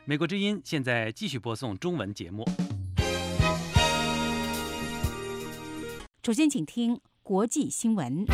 美国之音现在继续播送中文节目。 首先，请听国际新闻。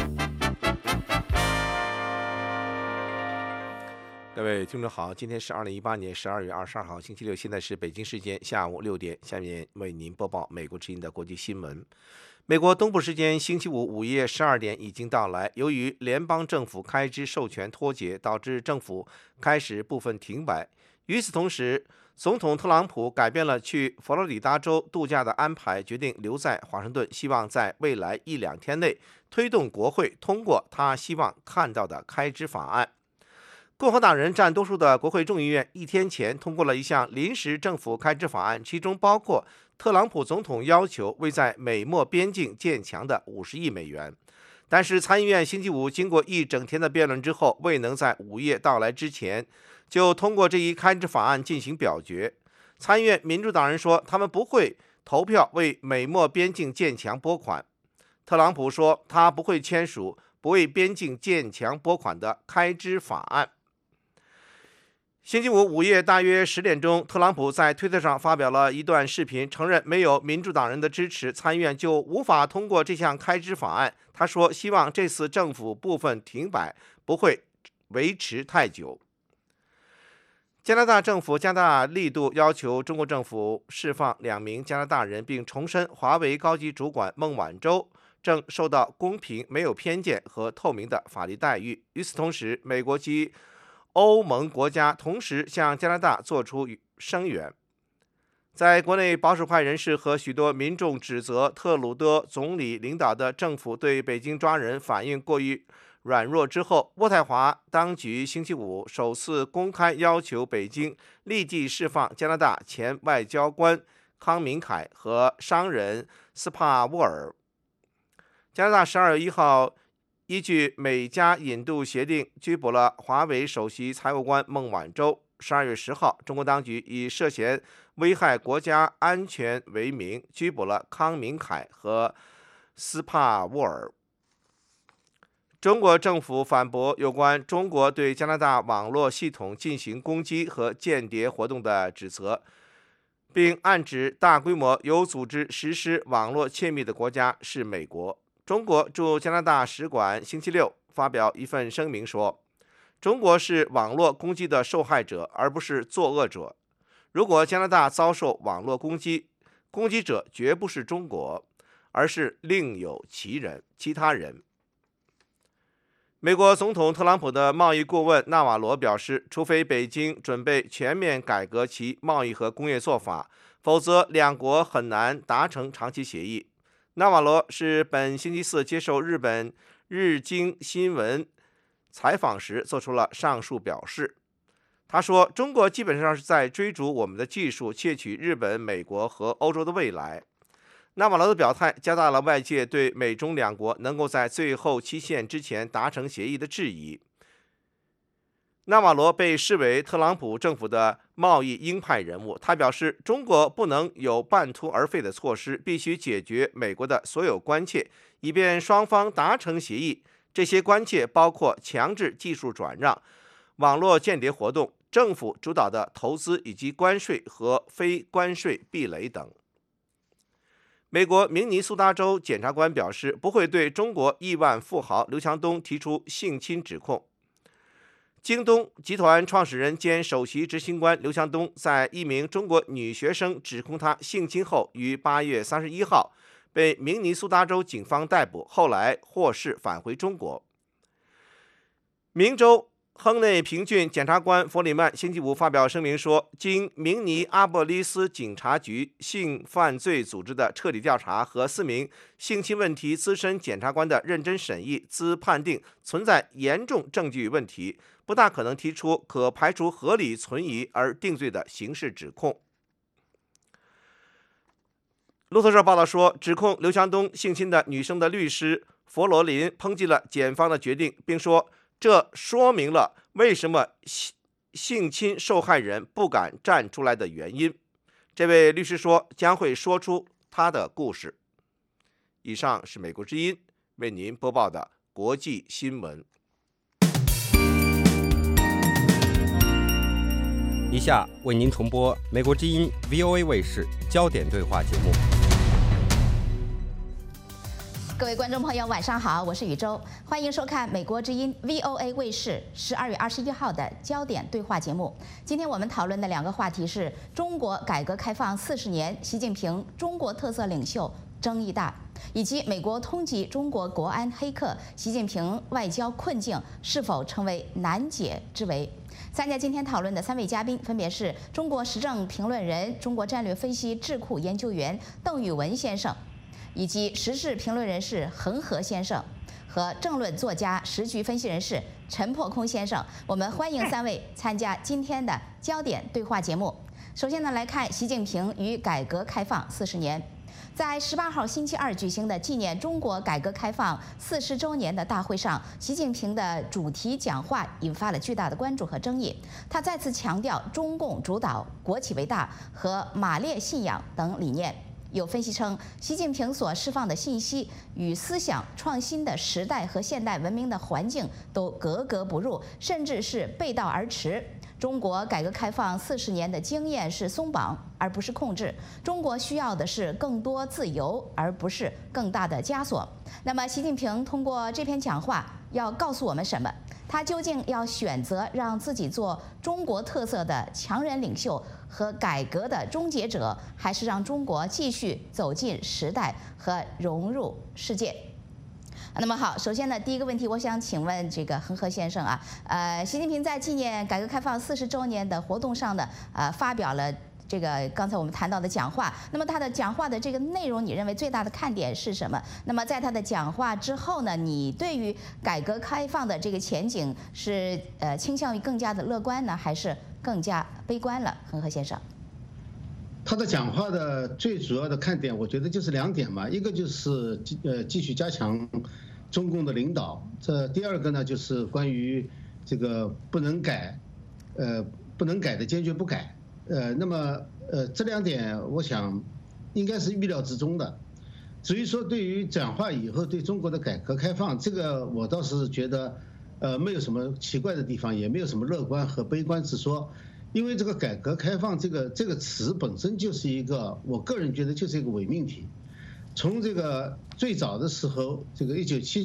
各位听众好，今天是2018年12月22号，星期六，现在是北京时间下午6点。下面为您播报美国之音的国际新闻。美国东部时间星期五午夜12点已经到来，由于联邦政府开支授权脱节，导致政府开始部分停摆。与此同时，总统特朗普改变了去佛罗里达州度假的安排，决定留在华盛顿，希望在未来1-2天内推动国会通过他希望看到的开支法案。共和党人占多数的国会众议院1天前通过了一项临时政府开支法案，其中包括特朗普总统要求为在美墨边境建墙的50亿美元。但是参议院星期五经过一整天的辩论之后，未能在午夜到来之前就通过这一开支法案进行表决。参议院民主党人说，他们不会投票为美墨边境建墙拨款。特朗普说，他不会签署不为边境建墙拨款的开支法案。星期五午夜大约10点钟，特朗普在推特上发表了一段视频，承认没有民主党人的支持，参议院就无法通过这项开支法案。他说，希望这次政府部分停摆不会维持太久。加拿大政府加大力度要求中国政府释放2名加拿大人，并重申华为高级主管孟晚舟正受到公平、没有偏见和透明的法律待遇。与此同时，美国及欧盟国家同时向加拿大做出声援。在国内保守派人士和许多民众指责特鲁多总理领导的政府对北京抓人反应过于软弱之后，渥太华当局星期五首次公开要求北京立即释放加拿大前外交官康明凯和商人斯帕沃尔。加拿大12月1号依据美加引渡协定拘捕了华为首席财务官孟晚舟。12月10号，中国当局以涉嫌危害国家安全为名拘捕了康明凯和斯帕沃尔。中国政府反驳有关中国对加拿大网络系统进行攻击和间谍活动的指责，并暗指大规模有组织实施网络窃密的国家是美国。中国驻加拿大使馆星期六发表一份声明说，中国是网络攻击的受害者，而不是作恶者。如果加拿大遭受网络攻击，攻击者绝不是中国，而是另有其他人。美国总统特朗普的贸易顾问纳瓦罗表示，除非北京准备全面改革其贸易和工业做法，否则两国很难达成长期协议。纳瓦罗是本星期四接受日本日经新闻采访时做出了上述表示。他说，中国基本上是在追逐我们的技术，窃取日本、美国和欧洲的未来。纳瓦罗的表态加大了外界对美中两国能够在最后期限之前达成协议的质疑。纳瓦罗被视为特朗普政府的贸易鹰派人物，他表示，中国不能有半途而废的措施，必须解决美国的所有关切，以便双方达成协议。这些关切包括强制技术转让、网络间谍活动、政府主导的投资以及关税和非关税壁垒等。美国明尼苏达州检察官表示，不会对中国亿万富豪刘强东提出性侵指控。京东集团创始人兼首席执行官刘强东在一名中国女学生指控他性侵后，于8月31号被明尼苏达州警方逮捕，后来获释返回中国。明州亨内平郡检察官弗里曼星期五发表声明说，经明尼阿波利斯警察局性犯罪组织的彻底调查和4名性侵问题资深检察官的认真审议，兹判定存在严重证据问题，不大可能提出可排除合理存疑而定罪的刑事指控。路透社报道说，指控刘强东性侵的女生的律师佛罗林抨击了检方的决定，并说，这说明了为什么性侵受害人不敢站出来的原因。这位律师说，将会说出他的故事。以上是美国之音为您播报的国际新闻。 以下下为您重播美国之音 VOA 卫视焦点对话节目。 各位观众朋友，晚上好，我是宇宙，欢迎收看美国之音 VOA 卫视12月21号的焦点对话节目。今天我们讨论的两个话题是中国改革开放40年，习近平中国特色领袖争议大，以及美国通缉中国国安黑客，习近平外交困境是否成为难解之围。参加今天讨论的3位嘉宾分别是中国时政评论人、中国战略分析智库研究员邓宇文先生，以及时事评论人士恒河先生和政论作家、时局分析人士陈破空先生。我们欢迎3位参加今天的焦点对话节目。首先呢，来看习近平与改革开放40年。在18号星期二举行的纪念中国改革开放40周年的大会上，习近平的主题讲话引发了巨大的关注和争议。他再次强调中共主导、国企为大和马列信仰等理念。有分析称，习近平所释放的信息与思想创新的时代和现代文明的环境都格格不入，甚至是背道而驰。中国改革开放40年的经验是松绑，而不是控制。中国需要的是更多自由，而不是更大的枷锁。那么，习近平通过这篇讲话要告诉我们什么？他究竟要选择让自己做中国特色的强人领袖和改革的终结者，还是让中国继续走进时代和融入世界？那么好，首先呢，第一个问题，我想请问这个恒河先生啊，习近平在纪念改革开放40周年的活动上呢，发表了这个刚才我们谈到的讲话。那么他的讲话的这个内容，你认为最大的看点是什么？那么在他的讲话之后呢，你对于改革开放的这个前景是倾向于更加的乐观呢，还是更加悲观了？恒河先生。 他的讲话的最主要的看点，我觉得就是2点嘛，一个就是继续加强中共的领导，第二个呢就是关于这个不能改的坚决不改，那么这2点我想应该是预料之中的。至于说对于讲话以后对中国的改革开放，这个我倒是觉得没有什么奇怪的地方，也没有什么乐观和悲观之说。因为这个改革开放这个词本身就是一个，我个人觉得就是一个伪命题。从这个最早的时候，这个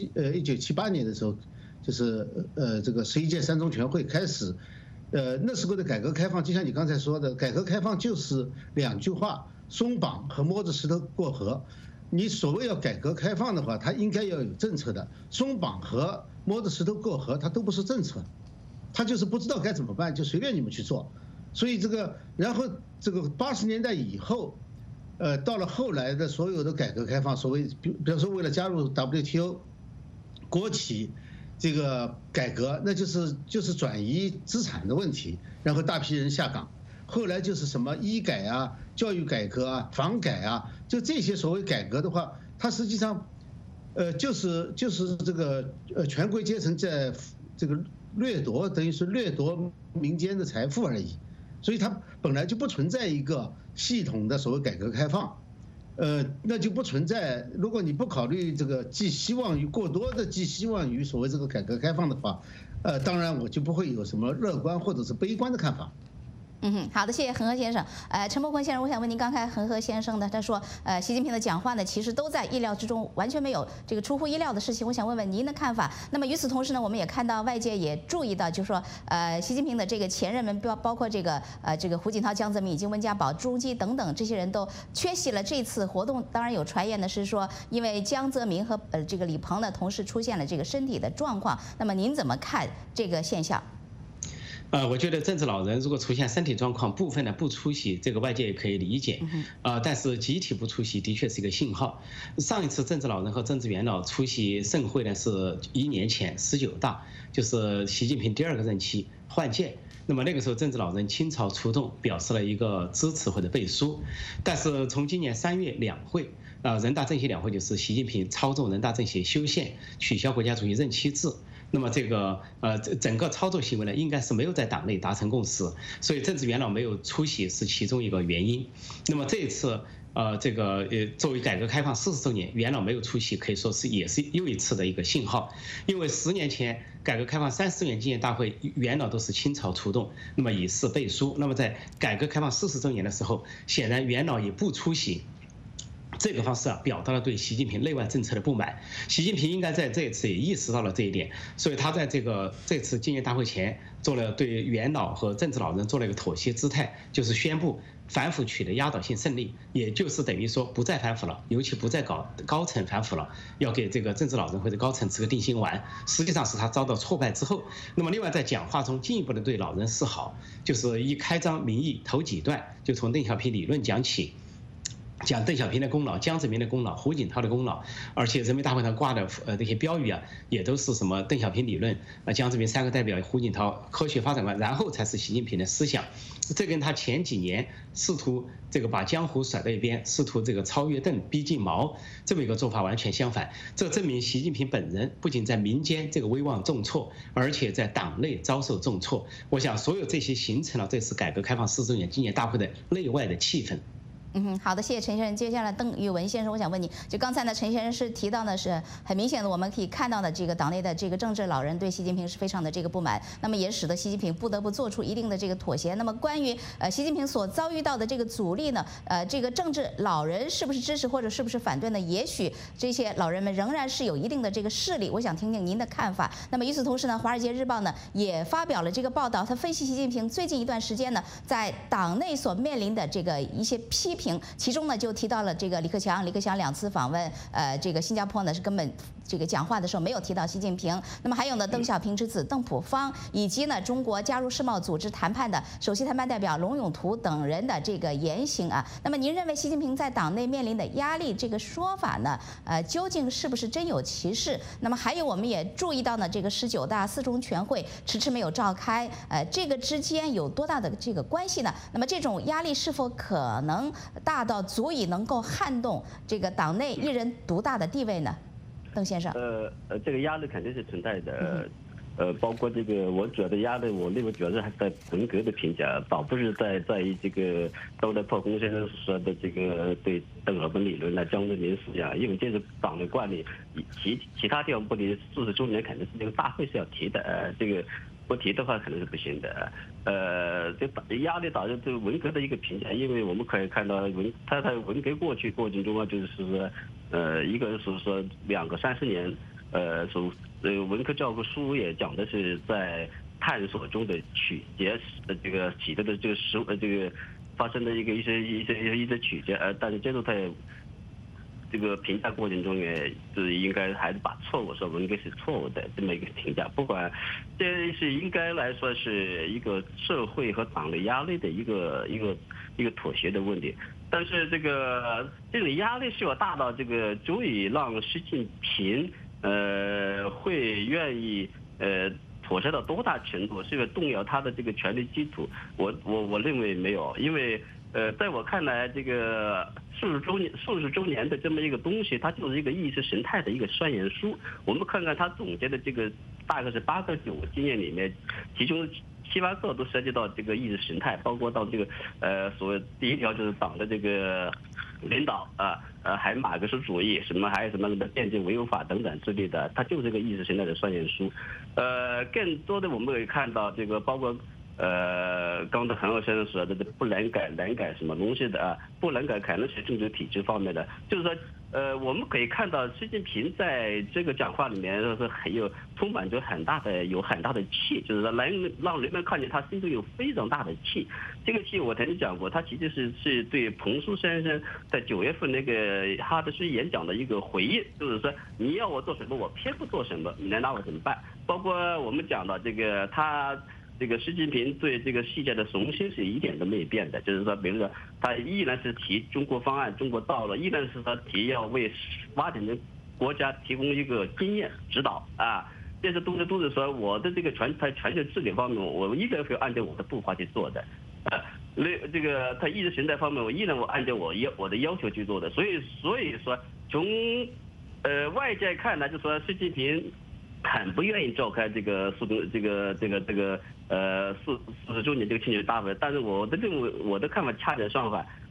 1978年的时候，就是这个11届3中全会开始，那时候的改革开放就像你刚才说的，改革开放就是2句话：松绑和摸着石头过河。你所谓要改革开放的话，它应该要有政策的，松绑和摸着石头过河，它都不是政策。他就是不知道该怎么办，就随便你们去做，所以然后这个80年代以后，到了后来的所有的改革开放，所谓比方说为了加入 WTO， 国企这个改革，那就是转移资产的问题，然后大批人下岗，后来就是什么医改啊、教育改革啊、房改啊，就这些所谓改革的话，它实际上，就是这个权贵阶层在这个掠夺，等于是掠夺民间的财富而已，所以它本来就不存在一个系统的所谓改革开放，那就不存在。如果你不考虑这个过多的寄希望于所谓这个改革开放的话，当然我就不会有什么乐观或者是悲观的看法。 好的，谢谢恒河先生。陈破空先生，我想问您，刚才恒河先生呢，他说，习近平的讲话呢，其实都在意料之中，完全没有这个出乎意料的事情。我想问问您的看法。那么与此同时呢，我们也看到外界也注意到，就是说，习近平的这个前任们，包括这个胡锦涛、江泽民以及温家宝、朱镕基等等这些人都缺席了这次活动。当然有传言呢是说，因为江泽民和这个李鹏呢同时出现了这个身体的状况。那么您怎么看这个现象？ 我觉得政治老人如果出现身体状况，部分的不出席，这个外界也可以理解。但是集体不出席的确是一个信号。上一次政治老人和政治元老出席盛会呢，是1年前19大，就是习近平第2个任期换届。那么那个时候政治老人倾巢出动，表示了一个支持或者背书。但是从今年3月2会，人大政协2会就是习近平操纵人大政协修宪，取消国家主席任期制。那么这个整个操作行为呢，应该是没有在党内达成共识，所以政治元老没有出席是其中一个原因。那么这一次作为改革开放40周年，元老没有出席，可以说也是又一次的一个信号。因为10年前改革开放30周年纪念大会，元老都是倾巢出动，那么以示背书。那么在改革开放40周年的时候，显然元老也不出席。这个方式表达了对习近平内外政策的不满。习近平应该在这一次也意识到了这一点，所以他在这次纪念大会前做了对元老和政治老人做了一个妥协姿态，就是宣布反腐取得压倒性胜利，也就是等于说不再反腐了，尤其不再搞高层反腐了，要给这个政治老人或者高层吃个定心丸。实际上是他遭到挫败之后。那么另外在讲话中进一步的对老人示好，就是一开张名义头几段就从邓小平理论讲起。讲邓小平的功劳、江泽民的功劳、胡锦涛的功劳，而且人民大会堂挂的这些标语啊，也都是什么邓小平理论、江泽民3个代表、胡锦涛科学发展观，然后才是习近平的思想。这跟他前几年试图把江湖甩到一边，试图超越邓、逼近毛这么一个做法完全相反。这证明习近平本人不仅在民间威望重挫，而且在党内遭受重挫。我想所有这些形成了这次改革开放40周年纪念大会的内外的气氛。 好的，谢谢陈先生。接下来邓玉文先生，我想问你，就刚才呢，陈先生是提到呢，是很明显的，我们可以看到的，党内的政治老人对习近平是非常的不满，那么也使得习近平不得不做出一定的妥协。那么关于习近平所遭遇到的阻力呢，政治老人是不是支持或者是不是反对呢？也许这些老人们仍然是有一定的势力，我想听听您的看法。那么与此同时呢，《华尔街日报》呢也发表了报道，他分析习近平最近一段时间呢，在党内所面临的一些批评。其中呢就提到了李克强2次访问新加坡呢是根本讲话的时候没有提到习近平。那么还有呢邓小平之子邓朴方，以及呢中国加入世贸组织谈判的首席谈判代表龙永图等人的言行啊。那么您认为习近平在党内面临的压力说法呢，究竟是不是真有其事？那么还有我们也注意到呢19大4中全会迟迟没有召开，这个之间有多大的关系呢？那么这种压力是否可能大到足以能够撼动党内一人独大的地位呢？邓先生。 这个压力肯定是存在的。包括我主要的压力，我认为主要是还在文革的评价，倒不是在于周德破空先生说的对邓小平理论啊、江泽民思想，因为这是党的惯例，其他地方不提，40周年肯定是大会是要提的，不提的话可能是不行的。这压力导致对文革的一个评价，因为我们可以看到他在文革过程中啊，就是说一个是说2个30年，文革教科书也讲的是在探索中的取决，取得的发生的一些取决，但是接着在评价过程中也是应该还是把错误说文革是错误的这么一个评价，不管这是应该来说是一个社会和党的压力的一个妥协的问题，但是这种压力是否大到足以让习近平会愿意妥协到多大程度，是否动摇他的权力基础？我认为没有，因为在我看来40周年的这么一个东西，它就是一个意识形态的一个宣言书。我们看看他总结的大概是8个9个经验里面，其中7、8个都涉及到意识形态，包括到所谓第1条就是党的领导还马克思主义还有什么的电竞违法等等之类的，它就是个意识形态的宣言书。更多的我们可以看到包括刚才韩浩先生说的不能改什么东西的不能改可能是政治体制方面的，就是说我们可以看到习近平在讲话里面是充满着有很大的气，就是说让人们看见他心中有非常大的气。这个气我曾经讲过，他其实是对彭叔先生在9月份哈德逊演讲的一个回应，就是说你要我做什么我偏不做什么，你能拿我怎么办？包括我们讲到他习近平对世界的雄心是一点都没有变的，就是说，比如说，他依然是提中国方案、中国道路，依然是他提要为发展中国家提供一个经验指导啊。这些都是说我的全球治理方面，我依然会按照我的步伐去做的。他意识形态方面，我依然按照我的要求去做的。所以说，从外界看来，就说习近平很不愿意召开40周年庆祝大会，但是我的看法恰恰相反，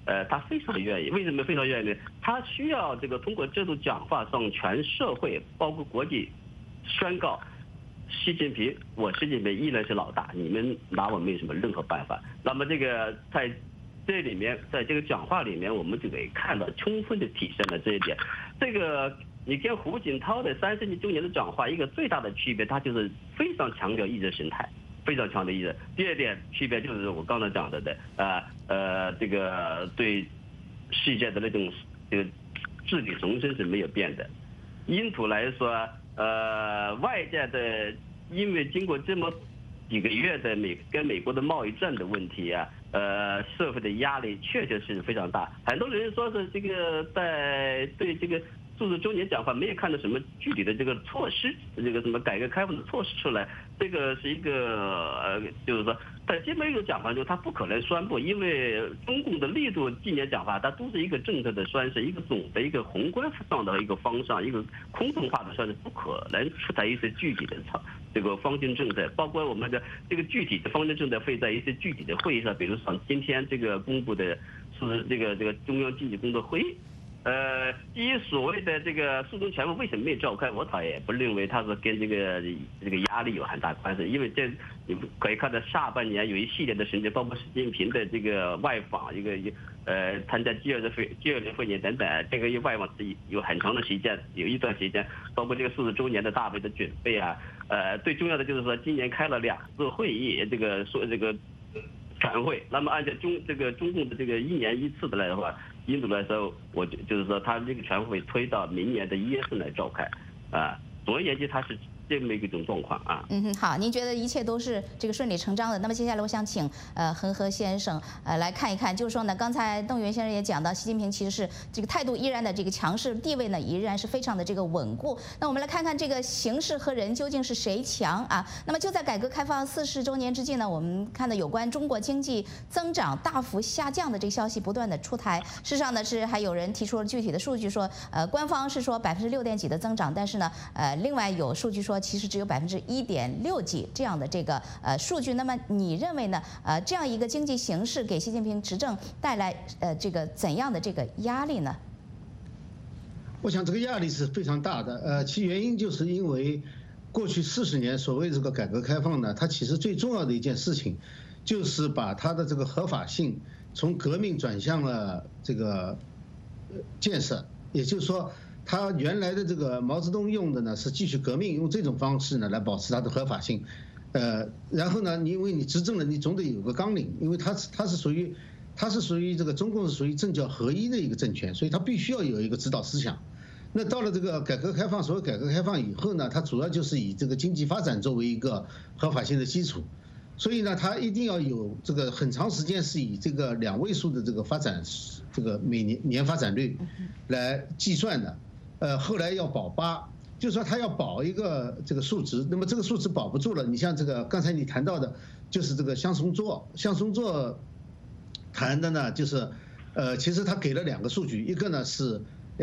他非常愿意。为什么非常愿意呢？他需要这个通过这种讲话让全社会，包括国际，宣告习近平，我习近平依然是老大，你们拿我没有什么任何办法。那么这个在这里面，在这个讲话里面，我们就可以看到充分的体现了这一点。这个你跟胡锦涛的30周年的讲话一个最大的区别，他就是非常强调意识形态。非常强的意识。第二点区别就是我刚才讲的这个对世界的那种这个治理重申是没有变的。印度来说，外界的因为经过这么几个月的跟美国的贸易战的问题啊，社会的压力确实是非常大。很多人说是这个在对这个40周年讲话没有看到什么具体的这个措施，这个什么改革开放的措施出来，这个是一个就是说，在这么一个讲话中，他不可能宣布，因为中共的力度纪念讲话，它都是一个政策的宣示，一个总的一个宏观上的一个方向，一个空洞化的宣示，不可能出台一些具体的这个方针政策，包括我们的这个具体的方针政策会在一些具体的会议上，比如说今天这个公布的是这个中央经济工作会议。至于所谓的这个4中全会为什么没有召开，我倒也不认为它是跟这个压力有很大关系，因为这你可以看到下半年有一系列的行程，包括习近平的这个外访，参加G20会议等等，这个外访是有很长的时间，有一段时间，包括这个40周年的大会的准备啊，最重要的就是说今年开了2次会议，这个全会，那么按照中共的这个1年1次的来的话。印度来说，我就是说，他这个全会推到明年的1月份来召开，啊，总而言之，它是这么一种状况啊。 好，您觉得一切都是这个顺理成章的。那么接下来我想请恒河先生来看一看，就是说呢，刚才邓元先生也讲到，习近平其实是这个态度依然的这个强势，地位呢依然是非常的这个稳固。那我们来看看这个形势和人究竟是谁强啊？那么就在改革开放40周年之际呢，我们看到有关中国经济增长大幅下降的这个消息不断的出台。事实上呢，是还有人提出了具体的数据说，官方是说6%点几的增长，但是呢，另外有数据说其实只有1.6%几这样的这个数据。那么你认为呢？这样一个经济形势给习近平执政带来这个怎样的这个压力呢？ 我想这个压力是非常大的。其原因就是因为过去40年所谓这个改革开放呢，它其实最重要的一件事情，就是把它的这个合法性从革命转向了这个建设，也就是说。他原来的这个毛泽东用的呢是继续革命，用这种方式呢来保持它的合法性，然后呢，因为你执政了，你总得有个纲领，因为它是属于这个中共是属于政教合一的一个政权，所以它必须要有一个指导思想。那到了这个改革开放，所谓改革开放以后呢，它主要就是以这个经济发展作为一个合法性的基础，所以呢，它一定要有这个很长时间是以这个2位数的这个发展这个每年发展率来计算的。后来要保8，就是说他要保一个这个数值，那么这个数值保不住了，你像这个刚才你谈到的，就是这个向松作谈的呢，就是其实他给了2个数据，一个呢是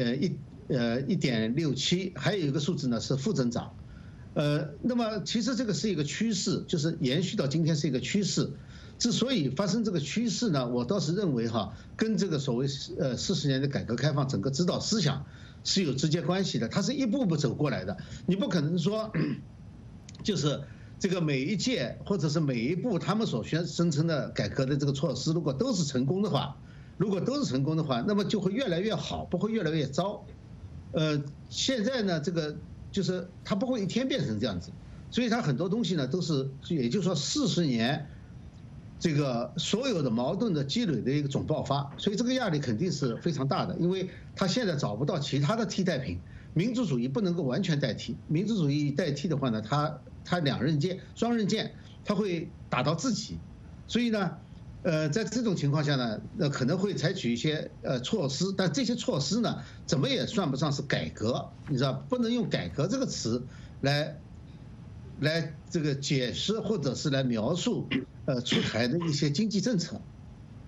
1.67，还有一个数字呢是负增长，那么其实这个是一个趋势，就是延续到今天是一个趋势。之所以发生这个趋势呢，我倒是认为跟这个所谓40年的改革开放整个指导思想是有直接关系的，它是一步步走过来的。你不可能说，就是这个每一届或者是每一步他们所声称的改革的这个措施，如果都是成功的话，那么就会越来越好，不会越来越糟。现在呢，这个就是它不会一天变成这样子，所以它很多东西呢都是，也就是说40年。这个所有的矛盾的积累的一个总爆发，所以这个压力肯定是非常大的，因为他现在找不到其他的替代品，民主主义不能够完全代替，民主主义代替的话呢，它双刃剑，它会打到自己，所以呢，在这种情况下呢，可能会采取一些措施，但这些措施呢，怎么也算不上是改革，你知道，不能用改革这个词来这个解释或者是来描述出台的一些经济政策，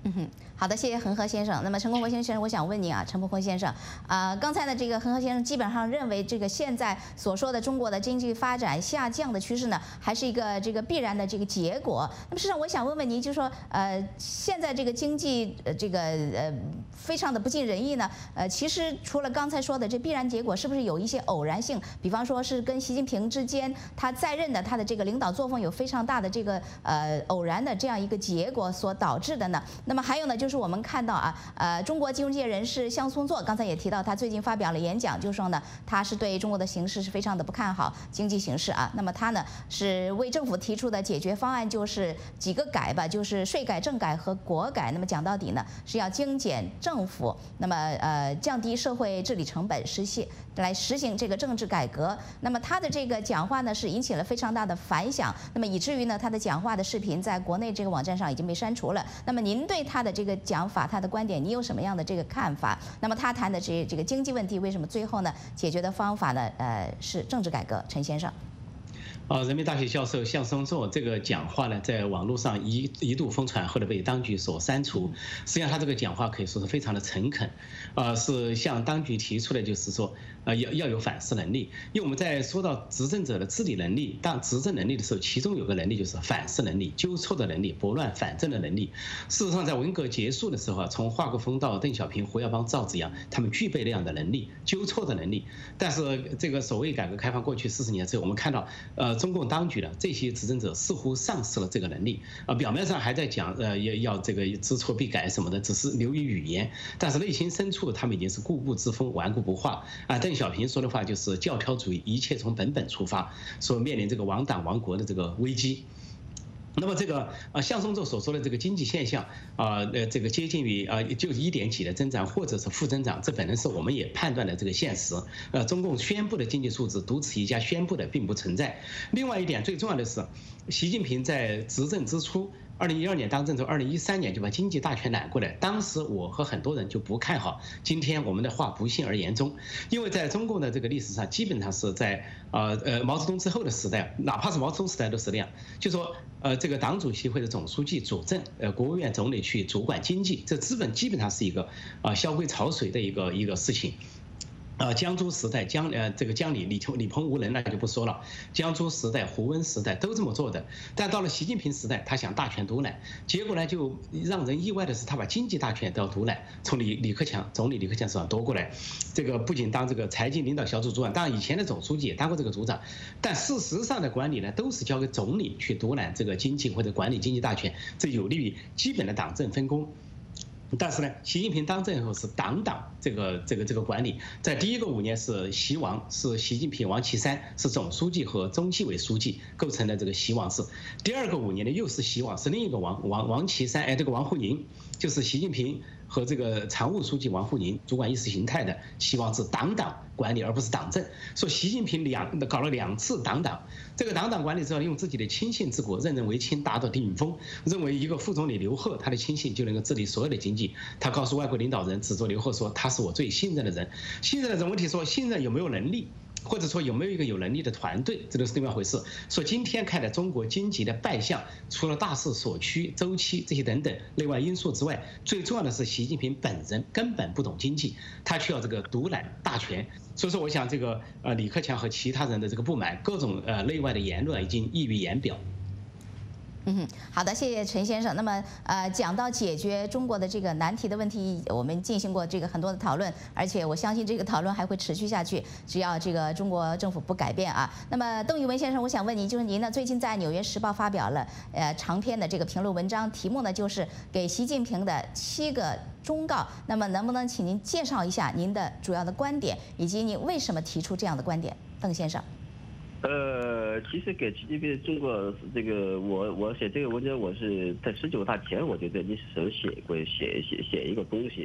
好的，谢谢恒河先生。那么陈功辉先生，我想问您啊，陈功辉先生，刚才的这个恒河先生基本上认为，这个现在所说的中国的经济发展下降的趋势呢，还是一个这个必然的这个结果。那么事实上，我想问问您，就是说，现在这个经济非常的不尽人意呢，其实除了刚才说的这必然结果，是不是有一些偶然性？比方说是跟习近平之间他在任的他的这个领导作风有非常大的这个偶然的这样一个结果所导致的呢？那么还有呢，就是我们看到中国金融界人士向松作刚才也提到，他最近发表了演讲，就说呢，他是对中国的形势是非常的不看好经济形势啊。那么他呢是为政府提出的解决方案就是几个改吧，就是税改、政改和国改。那么讲到底呢，是要精简政府，那么降低社会治理成本，来实行这个政治改革。那么他的这个讲话呢是引起了非常大的反响，那么以至于呢他的讲话的视频在国内这个网站上已经被删除了。那么您对他的这个讲法、他的观点，你有什么样的这个看法？那么他谈的这个经济问题，为什么最后呢解决的方法呢是政治改革？陈先生。 人民大学教授向松作这个讲话呢，在网络上一度疯传，后来被当局所删除。实际上，他这个讲话可以说是非常的诚恳，是向当局提出的，就是说，要有反思能力。因为我们在说到执政者的治理能力、当执政能力的时候，其中有个能力就是反思能力、纠错的能力、拨乱反正的能力。事实上，在文革结束的时候从华国锋到邓小平、胡耀邦、赵紫阳，他们具备那样的能力、纠错的能力。但是，这个所谓改革开放过去40年之后，我们看到，中共当局的这些执政者似乎丧失了这个能力表面上还在讲要这个知错必改什么的，只是流于语言，但是内心深处他们已经是固步自封、顽固不化邓小平说的话就是教条主义，一切从本本出发，说面临这个亡党亡国的这个危机。那么这个向松作所说的这个经济现象这个接近于就1点几的增长或者是负增长，这本身是我们也判断的这个现实。中共宣布的经济数字独此一家宣布的并不存在。另外一点最重要的是，习近平在执政之初，2012年当政之后，2013年就把经济大权揽过来。当时我和很多人就不看好。今天我们的话不幸而言中，因为在中共的这个历史上，基本上是在毛泽东之后的时代，哪怕是毛泽东时代都是那样，就说这个党主席或者总书记主政，国务院总理去主管经济，这基本上是一个萧规曹随的一个事情。江朱时代这个江李鹏无能那就不说了，江朱时代、胡温时代都这么做的，但到了习近平时代，他想大权独揽，结果呢就让人意外的是，他把经济大权都要独揽，从总理李克强手上夺过来，这个不仅当这个财经领导小组组长，当然以前的总书记也当过这个组长，但事实上的管理呢都是交给总理去独揽这个经济或者管理经济大权，这有利于基本的党政分工。但是呢，习近平当政后是党这个管理，在第一个5年是习王，是习近平、王岐山是总书记和中纪委书记构成的这个习王室。第二个5年呢又是习王，是另一个王岐山，这个王沪宁就是习近平和这个常务书记王沪宁主管意识形态的习王是党管理，而不是党政。说习近平搞了2次党，这个党管理之后，用自己的亲信治国，任人唯亲，达到顶峰。认为一个副总理刘鹤，他的亲信就能够治理所有的经济。他告诉外国领导人，指着刘鹤说他是我最信任的人。问题说信任有没有能力？或者说有没有一个有能力的团队，这都是另外一回事。说今天看的中国经济的败相，除了大势所趋、周期这些等等内外因素之外，最重要的是习近平本人根本不懂经济，他需要这个独揽大权。所以说，我想这个李克强和其他人的这个不满，各种内外的言论已经溢于言表。 好的，谢谢陈先生。那么讲到解决中国的这个难题的问题，我们进行过这个很多的讨论，而且我相信这个讨论还会持续下去，只要这个中国政府不改变啊。那么邓玉文先生，我想问您，就是您呢最近在《纽约时报》发表了长篇的这个评论文章，题目呢就是给习近平的7个忠告。那么能不能请您介绍一下您的主要的观点，以及您为什么提出这样的观点，邓先生？ 其实给习近平中国这个，我写这个文章，我是在19大前我就在历史上写一个东西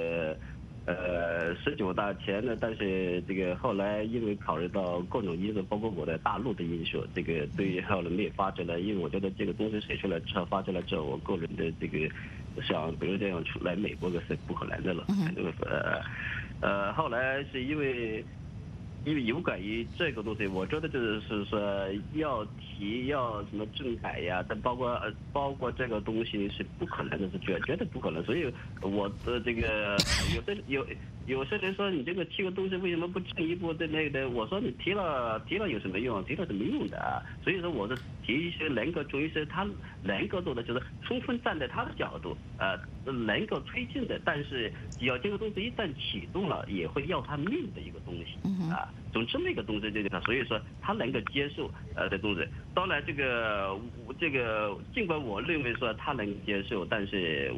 ，19大前呢，但是这个后来因为考虑到各种因素，包括我在大陆的因素，这个对于后来没有发出来，因为我觉得这个东西写出来之后发出来之后，我个人的这个像比如这样出来美国的是不可能的了，后来是因为因为有关于这个东西，我觉得就是说要什么政改呀，但包括这个东西是不可能的，是绝对不可能。所以我的这个有些人说你这个提个东西为什么不进一步的那个？我说你提了有什么用？提了是没用的啊。所以说我是提一些能够从一些他能够做的，就是充分站在他的角度，能够推进的。但是只要这个东西一旦启动了，也会要他命的一个东西啊。从这么一个东西这个，所以说他能够接受的东西。当然这个尽管我认为说他能接受，但是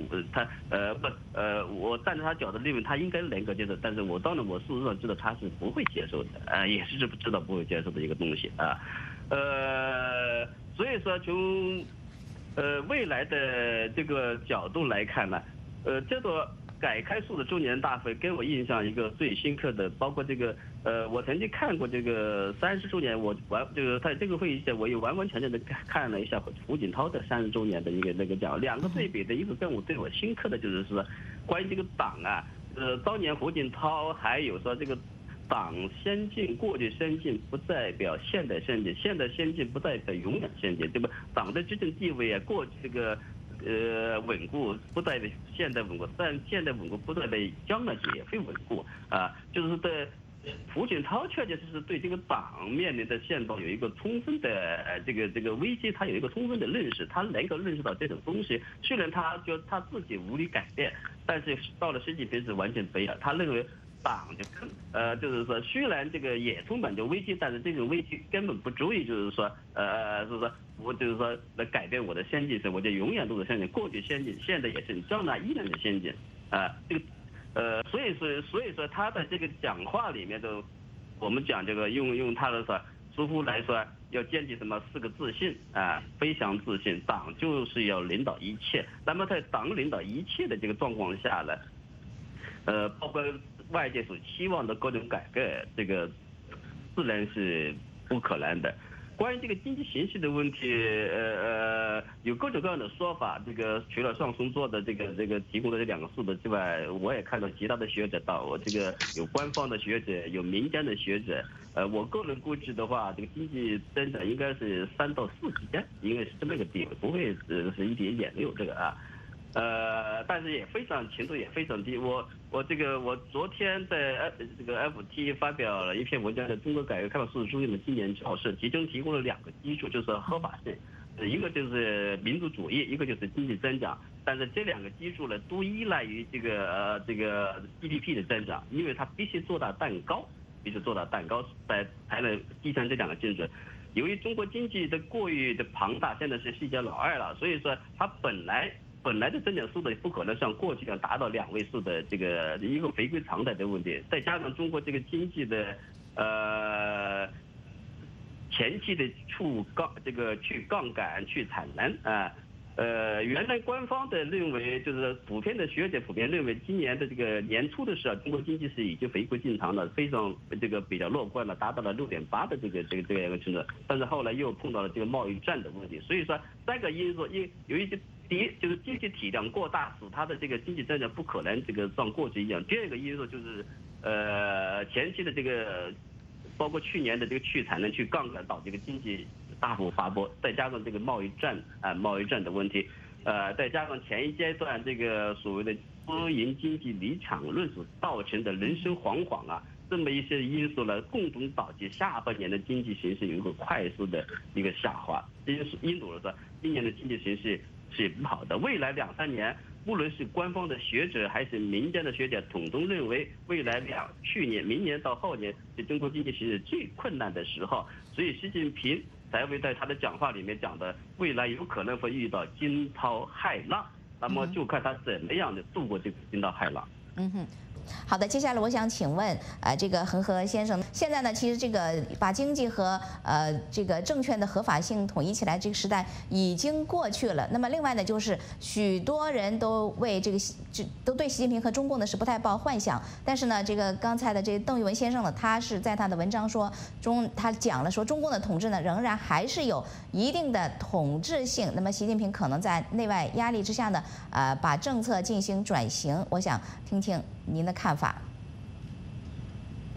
我站在他角度认为他应该能够接受，但是我当然我事实上知道他是不会接受的，也是知道不会接受的一个东西啊。所以说从未来的这个角度来看呢，这个改开数的周年大会给我印象一个最深刻的，包括这个我曾经看过这个30周年，我在这个会议上我也完全的看了一下胡锦涛的30周年的那个讲，两个对比的一个对我深刻的就是说关于这个党啊，当年胡锦涛还有说这个党先进，过去先进不代表现代先进，现代先进不代表永远先进，对吧？党的执政地位啊，过去这个稳固不代表现代稳固，但现代稳固不代表将来也会稳固啊。就是对胡锦涛确实是对这个党面临的现状有一个充分的这个危机，他有一个充分的认识，他能够认识到这种东西。虽然他觉得他自己无力改变，但是到了习近平是完全不一样，他认为党就是说，虽然这个也充满着危机，但是这种危机根本不足以，就是说，是说我就是说来改变我的先进性，我就永远都是先进，过去先进，现在也是，将来依然是先进，这个所以说他的这个讲话里面的，我们讲这个用他的说似乎来说要坚持什么4个自信非常自信，党就是要领导一切。那么在党领导一切的这个状况下呢，包括外界所期望的各种改革，这个自然是不可能的。关于这个经济形势的问题，有各种各样的说法。这个除了上松做的这个提供的这2个数字之外，我也看到其他的学者到，这个有官方的学者，有民间的学者。我个人估计的话，这个经济增长应该是3到4之间，应该是这么一个地位，不会是一点也没有这个啊。但是也非常程度也非常低。我昨天在这个 FT 发表了一篇文章，叫《中国改革开放40周年的纪念教室》，其中提供了2个基础，就是合法性，一个就是民族主义，一个就是经济增长。但是这2个基础呢，都依赖于这个 GDP 的增长，因为它必须做大蛋糕，才能继承这2个精神。由于中国经济的过于的庞大，现在是世界老2了，所以说它本来的增长速度不可能像过去一样达到2位数的这个一个回归常态的问题，再加上中国这个经济的前期的去杠杆去产能原来官方的认为，就是普遍的学者普遍认为，今年的这个年初的时候，中国经济是已经回归正常了，非常这个比较乐观了，达到了6.8的这个样一个程度。但是后来又碰到了这个贸易战的问题，所以说3个因素，有一些第一就是经济体量过大，使它的这个经济增长不可能这个像过去一样。第二个因素就是前期的这个包括去年的这个去产能去杠杆导这个经济大幅滑坡，再加上这个贸易战的问题，再加上前一阶段这个所谓的私营经济离场论所造成的人心惶惶这么一些因素呢，共同导致下半年的经济形势有一个快速的一个下滑。因此说，今年的经济形势是不好的。未来2-3年，无论是官方的学者还是民间的学者，统都认为未来明年到后年是中国经济形势最困难的时候。所以习近平才会在他的讲话里面讲的，未来有可能会遇到惊涛骇浪，那么就看他怎么样的度过这个惊涛骇浪。 好的，接下来我想请问，这个恒河先生，现在呢，其实这个把经济和这个证券的合法性统一起来，这个时代已经过去了。那么另外呢，就是许多人都为都对习近平和中共呢是不太抱幻想。但是呢，这个刚才的这邓玉文先生呢，他是在他的文章说他讲了说中共的统治呢仍然还是有一定的统治性。那么习近平可能在内外压力之下呢，把政策进行转型。我想听听您的看法。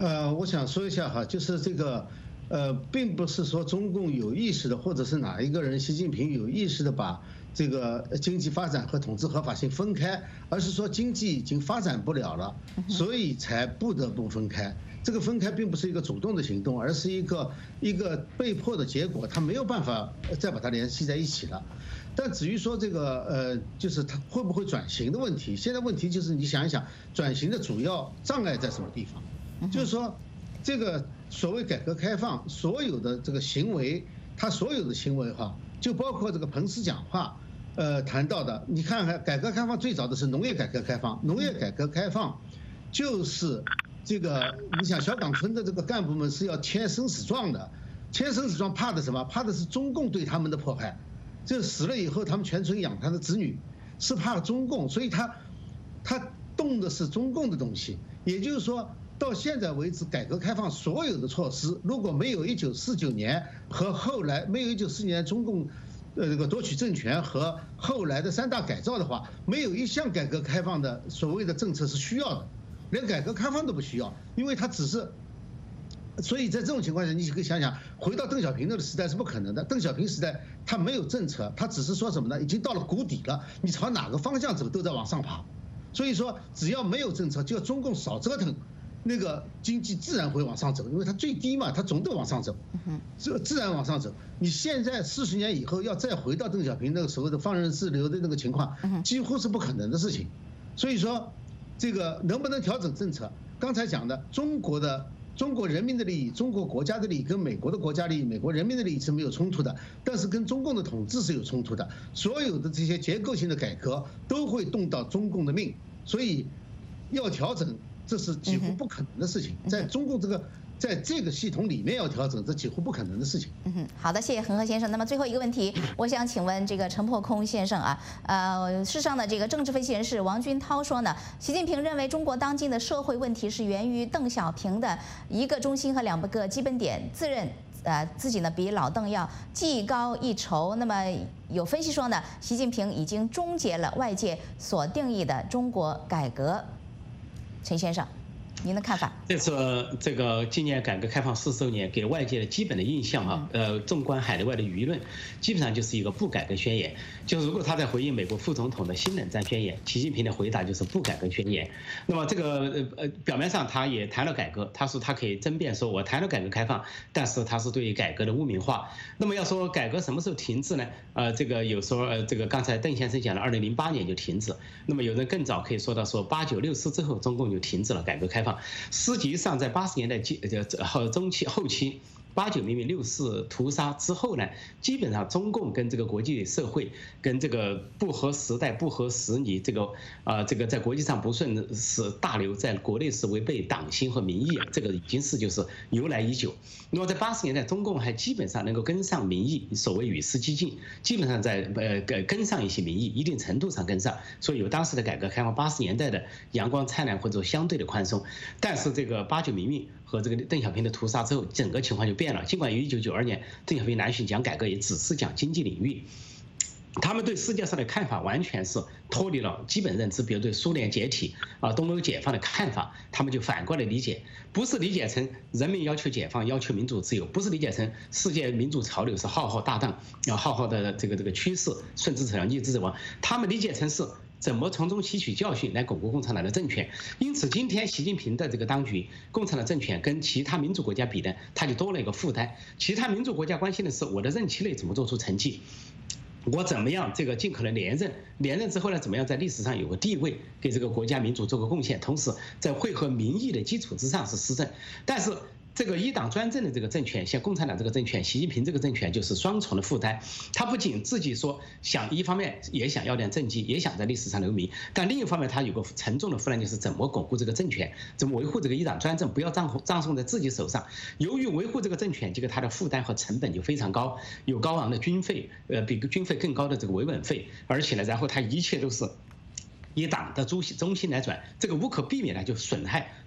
我想说一下哈，就是这个，并不是说中共有意识的，或者是哪一个人，习近平有意识的把这个经济发展和统治合法性分开，而是说经济已经发展不了了，所以才不得不分开。这个分开并不是一个主动的行动，而是一个被迫的结果，他没有办法再把它联系在一起了。但至于说这个就是它会不会转型的问题，现在问题就是你想一想，转型的主要障碍在什么地方？就是说，这个所谓改革开放所有的这个行为，它所有的行为哈，就包括这个彭斯讲话，谈到的，你看看改革开放最早的是农业改革开放，农业改革开放就是这个，你想小岗村的这个干部们是要签生死状的，签生死状怕的什么？怕的是中共对他们的迫害。就死了以后，他们全村养他的子女，是怕中共，所以他动的是中共的东西。也就是说，到现在为止，改革开放所有的措施，如果没有1949年和后来没有1949年中共这个夺取政权和后来的3大改造的话，没有一项改革开放的所谓的政策是需要的，连改革开放都不需要，因为它只是。所以在这种情况下，你可以想想，回到邓小平那个时代是不可能的。邓小平时代他没有政策，他只是说什么呢？已经到了谷底了，你朝哪个方向走都在往上爬。所以说，只要没有政策，就要中共少折腾，那个经济自然会往上走，因为它最低嘛，它总得往上走，自然往上走。你现在40年以后要再回到邓小平那个时候的放任自流的那个情况，几乎是不可能的事情。所以说，这个能不能调整政策？刚才讲的中国人民的利益、中国国家的利益跟美国的国家利益、美国人民的利益是没有冲突的，但是跟中共的统治是有冲突的。所有的这些结构性的改革都会动到中共的命，所以要调整，这是几乎不可能的事情。在中共在这个系统里面要调整，这几乎不可能的事情。 好的，谢谢恒河先生。那么最后一个问题，我想请问这个陈破空先生啊，事实上呢，这个政治分析人士王军涛说呢，习近平认为中国当今的社会问题是源于邓小平的一个中心和2个基本点，自认自己呢比老邓要技高一筹。那么有分析说呢，习近平已经终结了外界所定义的中国改革。陈先生，您的看法？ 这次这个纪念改革开放40周年，给外界的基本的印象啊，纵观海内外的舆论，基本上就是一个不改革宣言。就是如果他在回应美国副总统的新冷战宣言，习近平的回答就是不改革宣言。那么这个表面上他也谈了改革，他说他可以争辩说我谈了改革开放，但是他是对改革的污名化。那么要说改革什么时候停滞呢？这个有时候这个刚才邓先生讲了2008年就停止，那么有人更早可以说到说89、64之后中共就停止了改革开放。实际上在80年代后期89民运64屠杀之后呢，基本上中共跟这个国际社会跟这个不合时代不合时宜，这个在国际上不顺是大流，在国内是违背党心和民意，这个已经是就是由来已久。那么在80年代，中共还基本上能够跟上民意，所谓与时俱进，基本上在跟上一些民意，一定程度上跟上，所以有当时的改革开放80年代的阳光灿烂或者相对的宽松。但是这个89民运和这个邓小平的屠杀之后，整个情况就变了。尽管于1992年邓小平南巡讲改革，也只是讲经济领域。他们对世界上的看法完全是脱离了基本认知，比如对苏联解体东欧解放的看法，他们就反过来理解，不是理解成人民要求解放、要求民主自由，不是理解成世界民主潮流是浩浩荡荡、浩浩的这个趋势，顺之者阳，逆之者亡，他们理解成是怎么从中吸取教训来巩固共产党的政权。因此今天习近平的这个当局，共产党政权跟其他民主国家比呢，他就多了一个负担。其他民主国家关心的是我的任期内怎么做出成绩，我怎么样这个尽可能连任之后呢，怎么样在历史上有个地位，给这个国家民主做个贡献，同时在汇合民意的基础之上是施政。但是这个一党专政的这个政权，像共产党这个政权，习近平这个政权就是双重的负担。他不仅自己说想一方面也想要点政绩，也想在历史上留名，但另一方面他有个沉重的负担，就是怎么巩固这个政权，怎么维护这个一党专政，不要葬送在自己手上。由于维护这个政权，这个他的负担和成本就非常高，有高昂的军费，比军费更高的这个维稳费，而且呢，然后他一切都是以党的中心来转，这个无可避免的就损害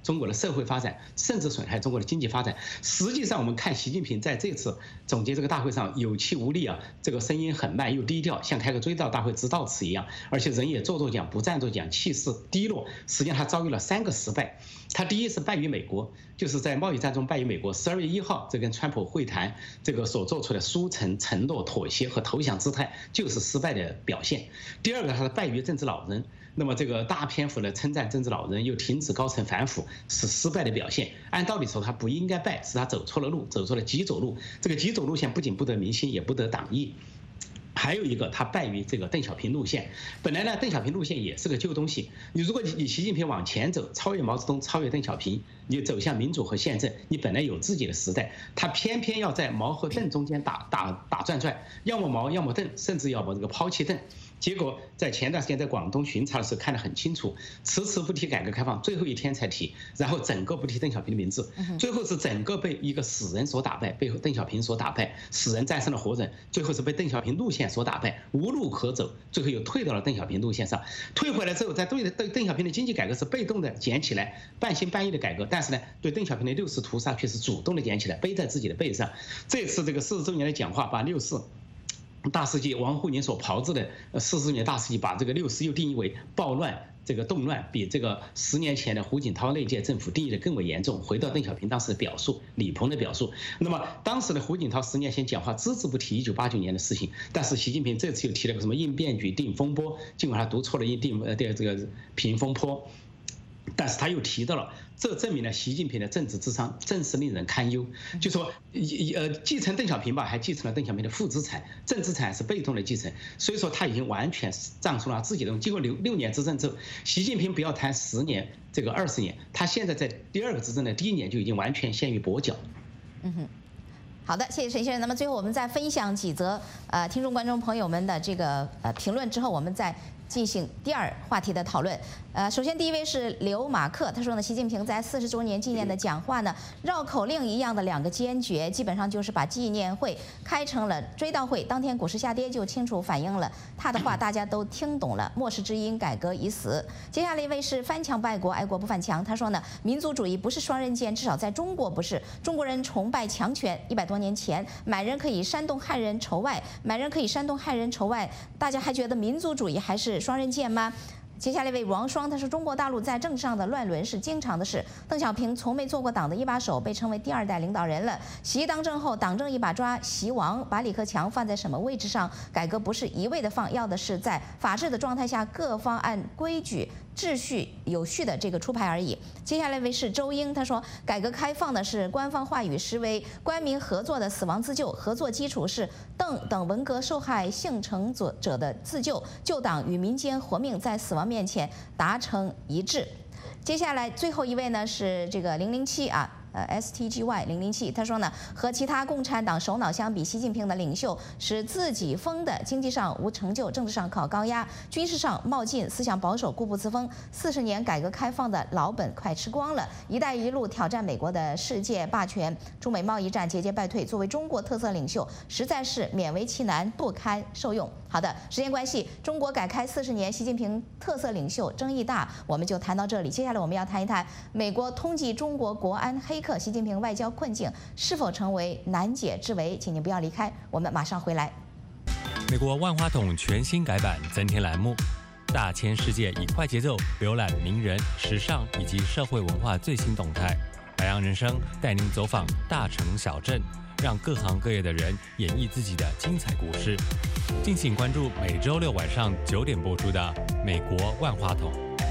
中国的社会发展，甚至损害中国的经济发展。实际上，我们看习近平在这次总结这个大会上有气无力啊，这个声音很慢又低调，像开个追悼大会致悼词一样，而且人也坐着讲不站着讲，气势低落。实际上，他遭遇了3个失败。他第一是败于美国，就是在贸易战中败于美国。12月1号，这跟川普会谈这个所做出的书承承诺、妥协和投降姿态，就是失败的表现。第二个，他是败于政治老人。那么这个大篇幅的称赞政治老人，又停止高层反腐，是失败的表现。按道理说，他不应该败，是他走错了路，走错了极左路。这个极左路线不仅不得民心，也不得党意。还有一个，他败于这个邓小平路线。本来呢，邓小平路线也是个旧东西。你如果以习近平往前走，超越毛泽东，超越邓小平，你走向民主和宪政，你本来有自己的时代。他偏偏要在毛和邓中间打转转，要么毛，要么邓，甚至要么这个抛弃邓。结果在前段时间在广东巡查的时候看得很清楚，迟迟不提改革开放，最后一天才提，然后整个不提邓小平的名字，最后是整个被一个死人所打败，被邓小平所打败，死人战胜了活人，最后是被邓小平路线所打败，无路可走，最后又退到了邓小平路线上。退回来之后，在对邓小平的经济改革是被动的捡起来，半信半疑的改革，但是呢，对邓小平的6四屠杀却是主动的捡起来，背在自己的背上。这次这个40周年的讲话，把6四大世纪王沪宁所炮制的40周年大世纪，把这个6四又定义为暴乱，这个动乱比这个10年前的胡锦涛那届政府定义的更为严重。回到邓小平当时的表述，李鹏的表述，那么当时的胡锦涛10年前讲话只字不提1989年的事情，但是习近平这次又提了个什么应变局定风波，尽管他读错了这个屏风坡，但是他又提到了。这证明了习近平的政治智商真是令人堪忧。就说继承邓小平吧，还继承了邓小平的负资产，正资产是被动的继承，所以说他已经完全葬送了自己的。经过6年执政之后，习近平不要谈10年，这个20年，他现在在第2个执政的第1年就已经完全陷于跛脚。 好的，谢谢陈先生。那么最后我们再分享几则听众观众朋友们的这个评论之后，我们再进行第2话题的讨论。首先第一位是刘马克，他说呢，习近平在40周年纪念的讲话呢，绕口令一样的2个坚决，基本上就是把纪念会开成了追悼会。当天股市下跌，就清楚反映了他的话大家都听懂了。末世之音，改革已死。接下来一位是翻墙败国，爱国不犯强，他说呢，民族主义不是双刃剑，至少在中国不是。中国人崇拜强权，100多年前满人可以煽动汉人仇外，大家还觉得民族主义还是双刃剑吗？接下来一位王双，他说中国大陆在政治上的乱伦是经常的事。邓小平从没做过党的一把手，被称为第2代领导人了。习当政后，党政一把抓，习王把李克强放在什么位置上？改革不是一味的放，要的是在法治的状态下，各方按规矩秩序有序的这个出牌而已。接下来一位是周英，他说改革开放的是官方话语实为官民合作的死亡自救，合作基础是邓等文革受害幸存者的自救，救党与民间活命在死亡面前达成一致。接下来最后一位呢是这个007啊。STGY 007，他说呢，和其他共产党首脑相比，习近平的领袖是自己封的，经济上无成就，政治上靠高压，军事上冒进，思想保守，固步自封。40年改革开放的老本快吃光了，一带一路挑战美国的世界霸权，中美贸易战节节败退，作为中国特色领袖，实在是勉为其难，不堪受用。好的，时间关系，中国改开40年，习近平特色领袖争议大，我们就谈到这里。接下来我们要谈一谈美国通缉中国国安黑客，习近平外交困境是否成为难解之围？请您不要离开，我们马上回来。 美国万花筒全新改版，增添栏目，大千世界以快节奏浏览名人、时尚以及社会文化最新动态。白羊人生带您走访大城小镇，让各行各业的人演绎自己的精彩故事。敬请关注每周6晚上9点播出的《美国万花筒》。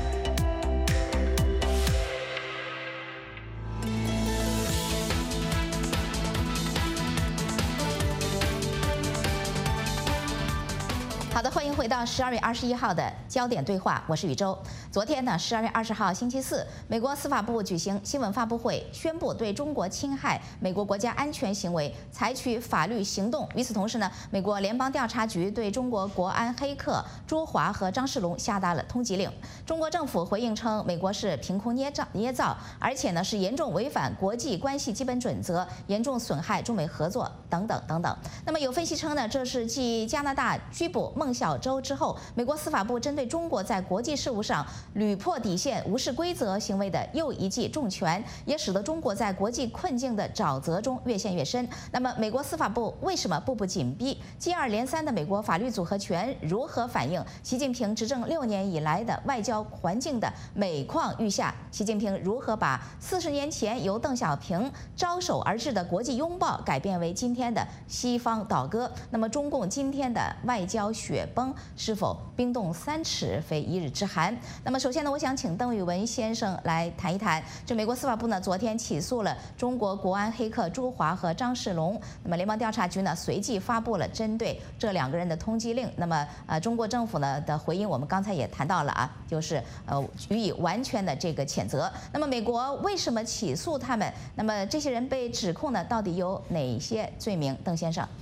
好的，欢迎回到12月21号的焦点对话，我是宇宙。昨天呢，12月20号星期四，美国司法部举行新闻发布会，宣布对中国侵害美国国家安全行为采取法律行动。与此同时呢，美国联邦调查局对中国国安黑客朱华和张世龙下达了通缉令。中国政府回应称，美国是凭空捏造，而且呢是严重违反国际关系基本准则，严重损害中美合作等等等等。那么有分析称呢，这是继加拿大拘捕孟小舟之后，美国司法部针对中国在国际事务上屡破底线、无视规则行为的又一记重拳，也使得中国在国际困境的沼泽中越陷越深。那么，美国司法部为什么步步紧逼？接二连三的美国法律组合拳如何反映习近平执政6年以来的外交环境的每况愈下？习近平如何把40年前由邓小平招手而至的国际拥抱改变为今天的西方倒戈？那么，中共今天的外交雪崩是否冰冻3尺非一日之寒？那么，首先呢，我想请邓玉文先生来谈一谈。这美国司法部呢，昨天起诉了中国国安黑客朱华和张世龙。那么，联邦调查局呢，随即发布了针对这2个人的通缉令。那么，中国政府呢的回应，我们刚才也谈到了啊，就是予以完全的这个谴责。那么，美国为什么起诉他们？那么，这些人被指控呢，到底有哪些罪名？邓先生。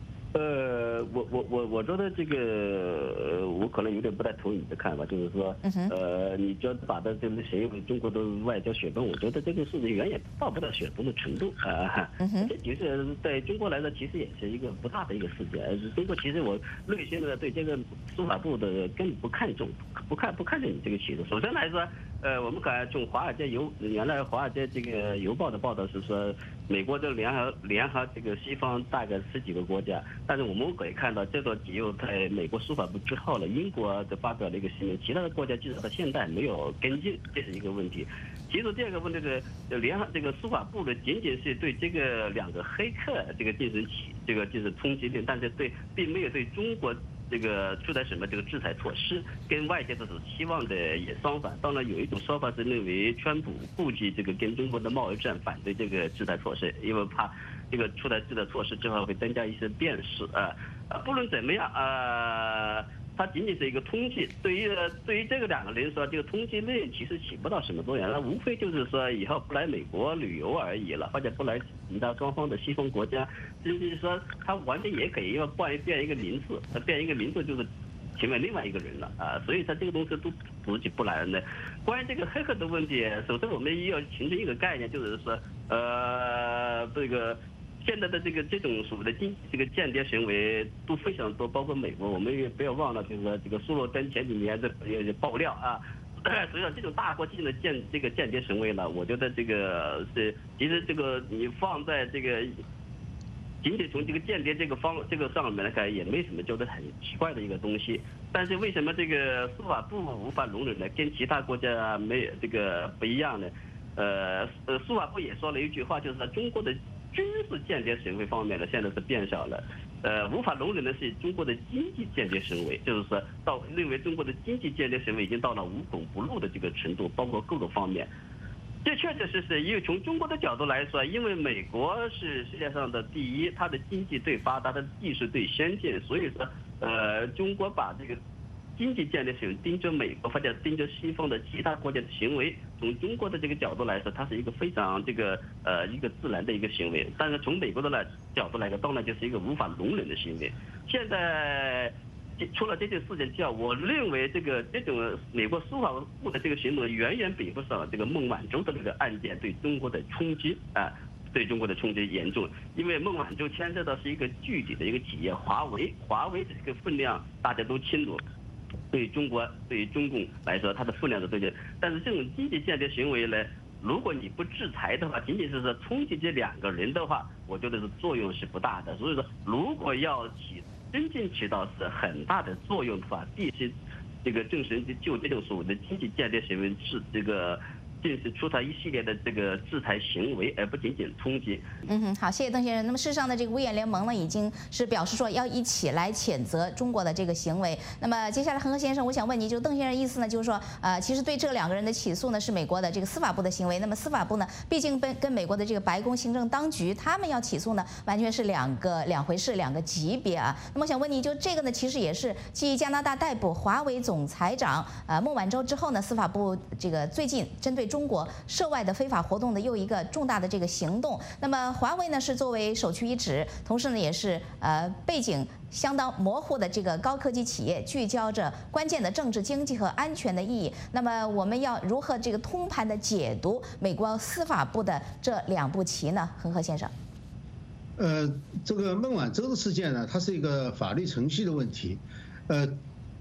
我觉得这个我可能有点不太同意你的看法，就是说，你就把它这个形容为中国的外交雪崩，我觉得这个事情远远到不到雪崩的程度啊。这其实对中国来说，其实也是一个不大的一个事件。中国其实我内心呢对这个司法部的根本不看重你这个起诉。首先来说，我们看从原来华尔街这个邮报的报道是说，美国的联合这个西方大概10几个国家。但是我们可以看到，这个只有在美国司法部之后了，英国的发表了一个声明，其他的国家至少到现在没有跟进，这是一个问题。其实第二个问题是，这个司法部呢，仅仅是对这个2个黑客这个进行就是通缉令，但是并没有对中国这个出台什么这个制裁措施，跟外界的所期望的也相反。当然有一种说法是认为川普顾忌这个跟中国的贸易战，反对这个制裁措施，因为怕这个出台制裁措施之后会增加一些变数不论怎么样它仅仅是一个通缉。对于这个2个人说，这个通缉令其实起不到什么作用，那无非就是说以后不来美国旅游而已了，或者不来其他双方的西方国家，甚至说他完全也可以要变一个名字，变一个名字就是成为另外一个人了所以他这个东西都自己不来了呢。关于这个黑客的问题，首先我们要形成一个概念，就是说这个。现在的这种所谓的这个间谍行为都非常多，包括美国，我们也不要忘了，就是说这个苏洛登前几年的爆料所以说这种大国际的间谍行为呢，我觉得这个是其实这个你放在这个仅仅从这个间谍这个上面来看，也没什么觉得很奇怪的一个东西。但是为什么这个司法部无法容忍呢？跟其他国家没有这个不一样呢？司法部也说了一句话，就是说中国的军事间谍行为方面呢，现在是变小了。无法容忍的是中国的经济间谍行为，就是说认为中国的经济间谍行为已经到了无孔不入的这个程度，包括各个方面。这确确实实，因为从中国的角度来说，因为美国是世界上的第一，它的经济最发达，它的技术最先进，所以说中国把这个经济间谍行为盯着美国或者盯着西方的其他国家的行为，从中国的这个角度来说，它是一个非常一个自然的一个行为。但是从美国的角度来说，当然就是一个无法容忍的行为。现在除了这件事情之外，我认为这种美国司法部的这个行动远远比不上这个孟晚舟的这个案件对中国的冲击对中国的冲击严重，因为孟晚舟牵涉到是一个具体的一个企业华为的这个分量大家都清楚。对中国，对于中共来说，它的分量是对的。但是这种经济间谍行为呢，如果你不制裁的话，仅仅是说冲击这2个人的话，我觉得是作用是不大的。所以说，如果要真正起到是很大的作用的话，必须这个正是就这种所谓的经济间谍行为是这个。正是出台一系列的这个制裁行为，而不仅仅冲击。 好，谢谢邓先生。那么事实上呢，这个五眼联盟呢已经是表示说要一起来谴责中国的这个行为。那么接下来恒河先生，我想问你，就邓先生意思呢，就是说其实对这2个人的起诉呢是美国的这个司法部的行为。那么司法部呢，毕竟跟美国的这个白宫行政当局他们要起诉呢，完全是两回事，2个级别啊。那么我想问你，就这个呢，其实也是继加拿大逮捕华为总裁长孟晚舟之后呢，司法部这个最近针对中国涉外的非法活动的又一个重大的这个行动。那么华为呢是作为首屈一指，同时呢也是背景相当模糊的这个高科技企业，聚焦着关键的政治、经济和安全的意义。那么我们要如何这个通盘的解读美国司法部的这2步棋呢？恒河先生。 这个孟晚舟的事件呢，它是一个法律程序的问题。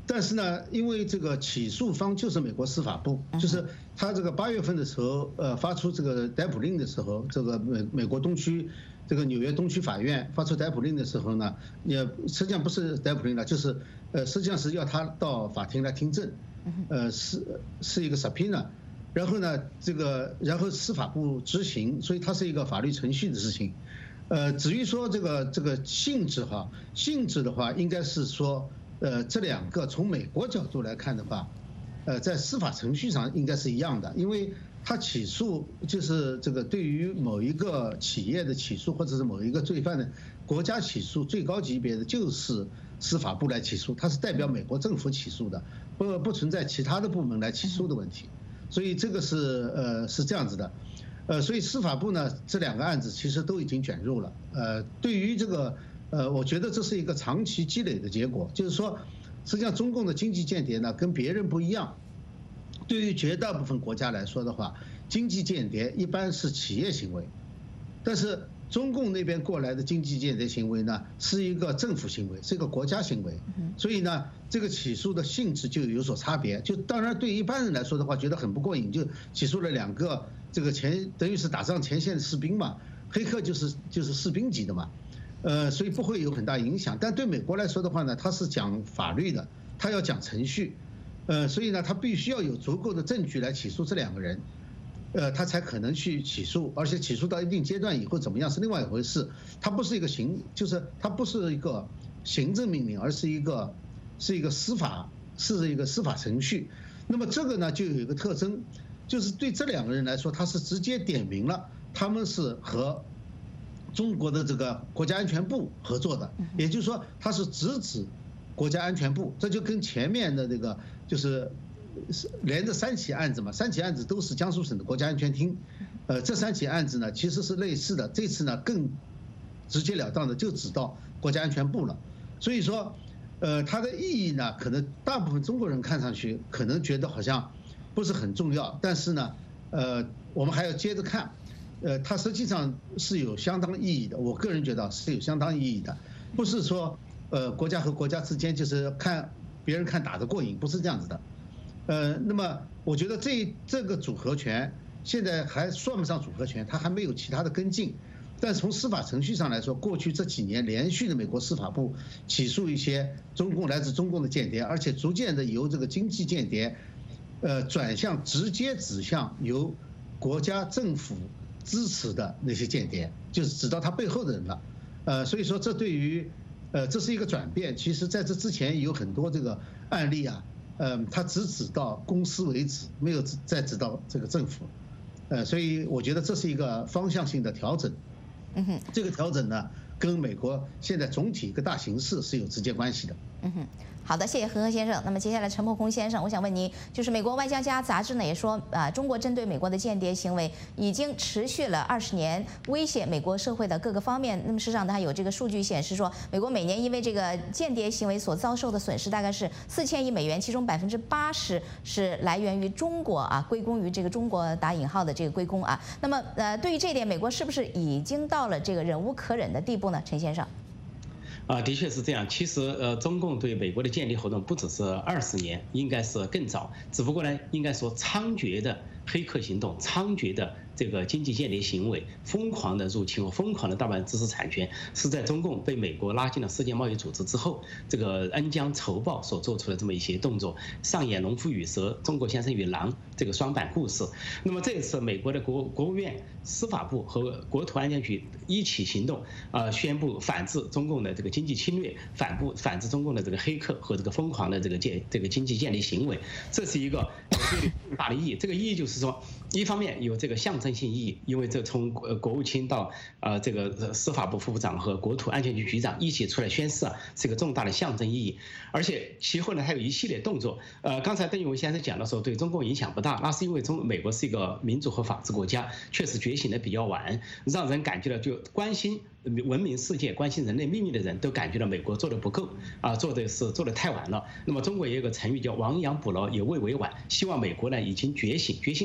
但是呢，因为这个起诉方就是美国司法部，就是他这个8月份的时候，发出这个逮捕令的时候，这个美国东区这个纽约东区法院发出逮捕令的时候呢，也实际上不是逮捕令了，就是实际上是要他到法庭来听证，是一个 subpoena， 然后呢然后司法部执行，所以它是一个法律程序的事情。至于说这个性质的话，应该是说。这两个从美国角度来看的话，在司法程序上应该是一样的，因为他起诉就是这个对于某一个企业的起诉，或者是某一个罪犯的国家起诉，最高级别的就是司法部来起诉，它是代表美国政府起诉的，不存在其他的部门来起诉的问题，所以这个是这样子的，所以司法部呢这两个案子其实都已经卷入了，对于这个。我觉得这是一个长期积累的结果，就是说，实际上中共的经济间谍呢跟别人不一样，对于绝大部分国家来说的话，经济间谍一般是企业行为，但是中共那边过来的经济间谍行为呢是一个政府行为，是一个国家行为，所以呢这个起诉的性质就有所差别。就当然对一般人来说的话，觉得很不过瘾，就起诉了2个这个等于是打仗前线的士兵嘛，黑客就是士兵级的嘛。所以不会有很大影响，但对美国来说的话呢，它是讲法律的，它要讲程序，所以呢，它必须要有足够的证据来起诉这2个人，他才可能去起诉，而且起诉到一定阶段以后怎么样是另外一回事，它不是一个就是它不是一个行政命令，而是一个司法程序。那么这个呢就有一个特征，就是对这2个人来说，他是直接点明了他们是和中国的这个国家安全部合作的，也就是说他是直指国家安全部，这就跟前面的这个就是连着3起案子嘛，3起案子都是江苏省的国家安全厅，这3起案子呢其实是类似的，这次呢更直截了当的就指到国家安全部了，所以说它的意义呢，可能大部分中国人看上去可能觉得好像不是很重要，但是呢我们还要接着看。它实际上是有相当意义的，我个人觉得是有相当意义的，不是说国家和国家之间就是看别人看打得过瘾，不是这样子的。那么我觉得这个组合拳现在还算不上组合拳，它还没有其他的跟进。但从司法程序上来说，过去这几年连续的美国司法部起诉一些来自中共的间谍，而且逐渐的由这个经济间谍，转向直接指向由国家政府支持的那些间谍，就是指到他背后的人了，所以说这对于，这是一个转变。其实在这之前有很多这个案例啊，他只指到公司为止，没有再指到这个政府，所以我觉得这是一个方向性的调整。这个调整呢，跟美国现在总体一个大形势是有直接关系的。 好的，谢谢何先生。那么接下来陈伯宏先生，我想问您，就是美国外交家杂志呢也说，中国针对美国的间谍行为已经持续了20年，威胁美国社会的各个方面。那么事实上，它有这个数据显示说，美国每年因为这个间谍行为所遭受的损失大概是4000亿美元，其中80%是来源于中国啊，归功于这个中国打引号的这个归功啊。那么对于这一点，美国是不是已经到了这个忍无可忍的地步呢？陈先生。 的确是这样。其实中共对美国的间谍活动不只是20年，应该是更早。只不过呢，应该说猖獗的黑客行动，猖獗的这个经济间谍行为，疯狂的入侵和疯狂的盗版知识产权，是在中共被美国拉进了世界贸易组织之后，这个恩将仇报所做出的这么一些动作，上演农夫与蛇、中国先生与狼这个双版故事。那么这次美国的国务院、司法部和国土安全局一起行动，宣布反制中共的这个经济侵略，反制中共的这个黑客和这个疯狂的这个经济间谍行为，这是一个最大的意义。这个意义就是说，一方面有这个象征性意义，因为这从国务卿到这个司法部副部长和国土安全局局长一起出来宣誓，是一个重大的象征意义。而且其后呢，还有一系列动作。刚才邓玉文先生讲的时候，对中共影响不大，那是因为美国是一个民主和法治国家，确实觉醒的比较晚，让人感觉到就关心文明世界、关心人类秘密的人都感觉到美国做的不够做的太晚了。那么中国也有个成语叫亡羊补牢，也未为晚。希望美国呢已经觉醒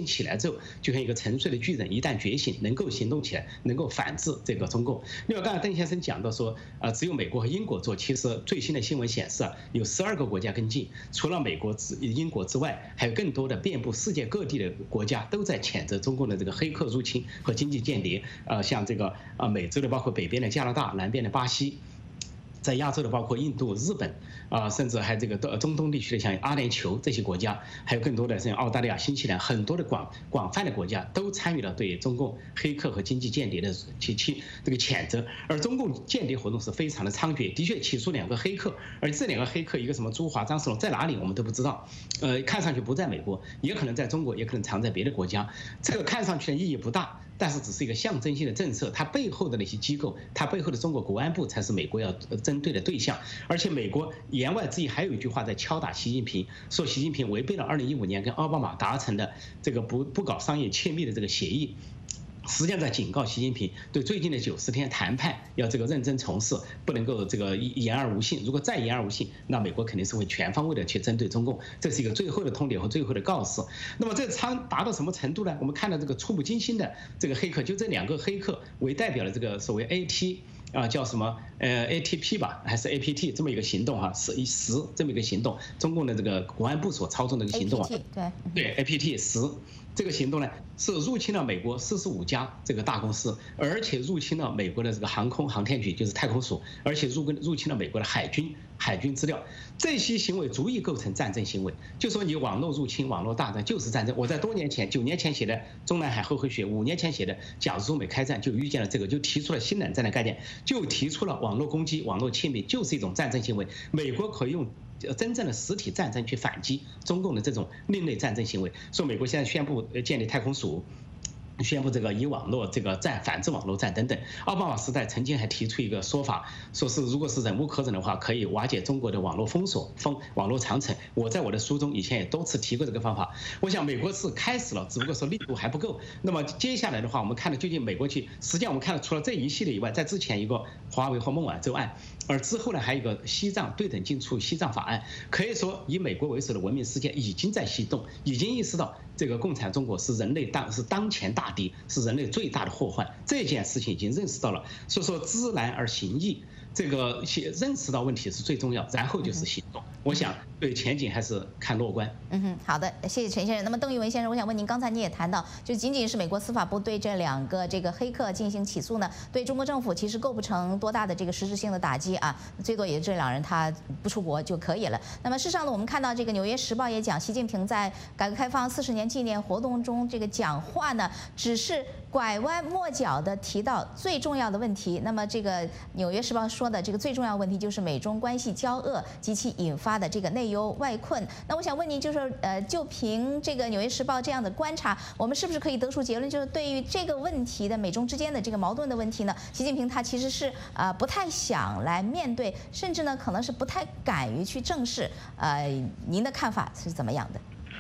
心起来之后，就像一个沉睡的巨人，一旦觉醒，能够行动起来，能够反制这个中共。另外，刚才邓先生讲到说，只有美国和英国做，其实最新的新闻显示有12个国家跟进，除了美国、英国之外，还有更多的遍布世界各地的国家都在谴责中共的这个黑客入侵和经济间谍。像这个美洲的，包括北边的加拿大，南边的巴西。在亚洲的包括印度、日本甚至还有这个中东地区的像阿联酋这些国家，还有更多的像澳大利亚、新西兰，很多的广泛的国家都参与了对中共黑客和经济间谍的这个谴责。而中共间谍活动是非常的猖獗，的确起诉2个黑客，而这2个黑客，一个什么朱华、张世龙在哪里我们都不知道，看上去不在美国，也可能在中国，也可能藏在别的国家。这个看上去的意义不大。但是只是一个象征性的政策，它背后的那些机构，它背后的中国国安部才是美国要针对的对象。而且美国言外之意还有一句话在敲打习近平，说习近平违背了2015年跟奥巴马达成的这个不搞商业窃密的这个协议。实际上在警告习近平，对最近的90天谈判要这个认真从事，不能够这个言而无信。如果再言而无信，那美国肯定是会全方位的去针对中共，这是一个最后的通牒和最后的告示。那么这达到什么程度呢？我们看到这个触目惊心的这个黑客，就这2个黑客为代表的这个所谓 AT。叫什么ATP 吧，还是 APT 这么一个行动10这么一个行动，中共的这个国安部所操纵的一个行动对 APT 10这个行动呢，是入侵了美国45家这个大公司，而且入侵了美国的这个航空航天局，就是太空署，而且入侵了美国的海军资料。这些行为足以构成战争行为。就说你网络入侵、网络大战就是战争。我在9年前写的《中南海后黑学》，5年前写的《假如中美开战》，就预见了这个，就提出了新冷战的概念，就提出了网络攻击、网络窃密就是一种战争行为。美国可以用真正的实体战争去反击中共的这种另类战争行为。说美国现在宣布建立太空署。宣布这个以网络这个战反制网络战等等。奥巴马时代曾经还提出一个说法，说是如果是忍无可忍的话，可以瓦解中国的网络封锁、网络长城。我在我的书中以前也多次提过这个方法。我想美国是开始了，只不过说力度还不够。那么接下来的话，我们看到究竟美国去，实际上我们看到除了这一系列以外，在之前一个华为和孟晚舟案，而之后呢还有一个西藏对等进出西藏法案。可以说以美国为首的文明世界已经在行动，已经意识到这个共产中国是人类当前大敌，是人类最大的祸患。这件事情已经认识到了，所以说知难而行易，这个认识到问题是最重要，然后就是行动。我想对前景还是看乐观。 好的，谢谢陈先生。那么邓玉文先生，我想问您，刚才你也谈到，就仅仅是美国司法部对这2个这个黑客进行起诉呢，对中国政府其实构不成多大的这个实质性的打击啊，最多也这2人他不出国就可以了。那么事实上呢，我们看到这个《纽约时报》也讲，习近平在改革开放40年纪念活动中这个讲话呢，只是拐弯抹角的提到最重要的问题。那么这个《纽约时报》说的这个最重要的问题就是美中关系交恶及其引发的这个内忧外困。那我想问您，就是就凭这个《纽约时报》这样的观察，我们是不是可以得出结论，就是对于这个问题的美中之间的这个矛盾的问题呢，习近平他其实是不太想来面对，甚至呢可能是不太敢于去正视。您的看法是怎么样的？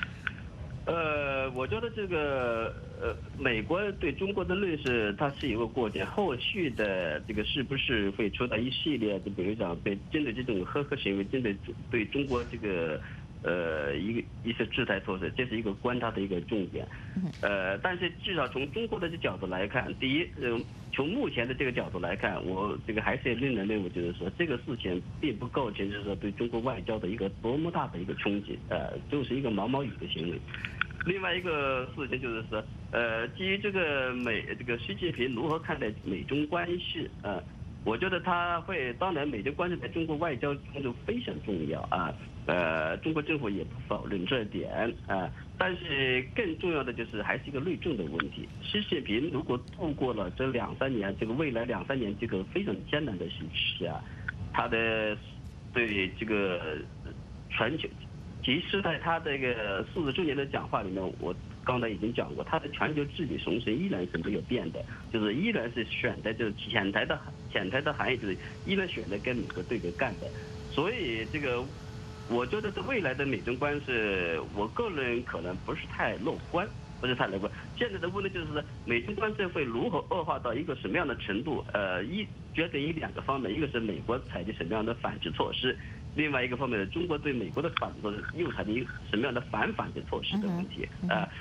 我觉得这个美国对中国的认识它是有个过程，后续的这个是不是会出台一系列的，比如讲针对这种黑客行为，针对中国这个一些制裁措施，这是一个观察的一个重点。但是至少从中国的这角度来看，第一，从目前的这个角度来看，我这个还是仍然认为，就是说这个事情并不构成就是说对中国外交的一个多么大的一个冲击，就是一个毛毛雨的行为。另外一个事情就是说，基于这个习近平如何看待美中关系，我觉得他会，当然美中关系在中国外交中非常重要啊，中国政府也不否认这点啊，但是更重要的就是还是一个内政的问题。习近平如果度过了这2-3年，这个未来2-3年这个非常艰难的时期啊，他的对这个全球。其实在他这个40周年的讲话里面，我刚才已经讲过，他的全球治理雄心依然是没有变的，就是依然是选择就是潜台的含义就是依然选择跟美国对着干的。所以这个我觉得这未来的美中关系，我个人可能不是太乐观。现在的问题就是美中关系会如何恶化到一个什么样的程度？决定于2个方面，一个是美国采取什么样的反制措施， 另外一个方面，中国对美国的反制又采取什么样的反的措施的问题。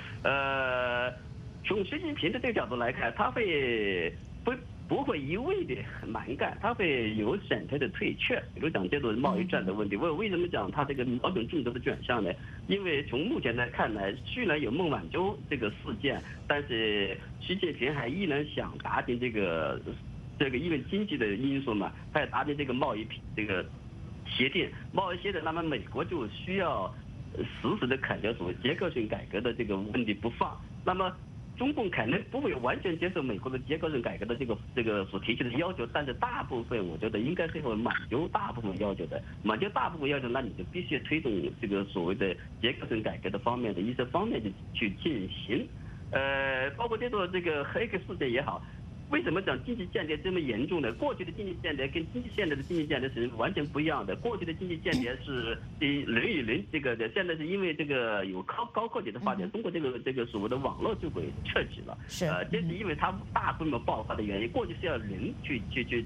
从习近平的这个角度来看，他会不会一味的蛮干，他会有审慎的退却。比如讲这种贸易战的问题，为什么讲他这个瞄准重点的转向呢？因为从目前来看来，虽然有孟晚舟这个事件，但是习近平还依然想达成这个因为经济的因素嘛，他要达成这个贸易这个协定，那么美国就需要实时的砍掉所谓结构性改革的这个问题不放，那么。中共可能不会完全接受美国的结构性改革的这个所提出的要求，但是大部分我觉得应该是会满足大部分要求的。满足大部分要求，那你就必须推动这个所谓的结构性改革的方面的一些方面去进行。包括这个黑客事件也好。为什么讲经济间谍这么严重呢？过去的经济间谍跟现在的经济间谍是完全不一样的。过去的经济间谍是人与人这个的，现在是因为这个有高科技的发展，中国这个所谓的网络就会撤职了。 是这是因为它大规模爆发的原因。过去是要人去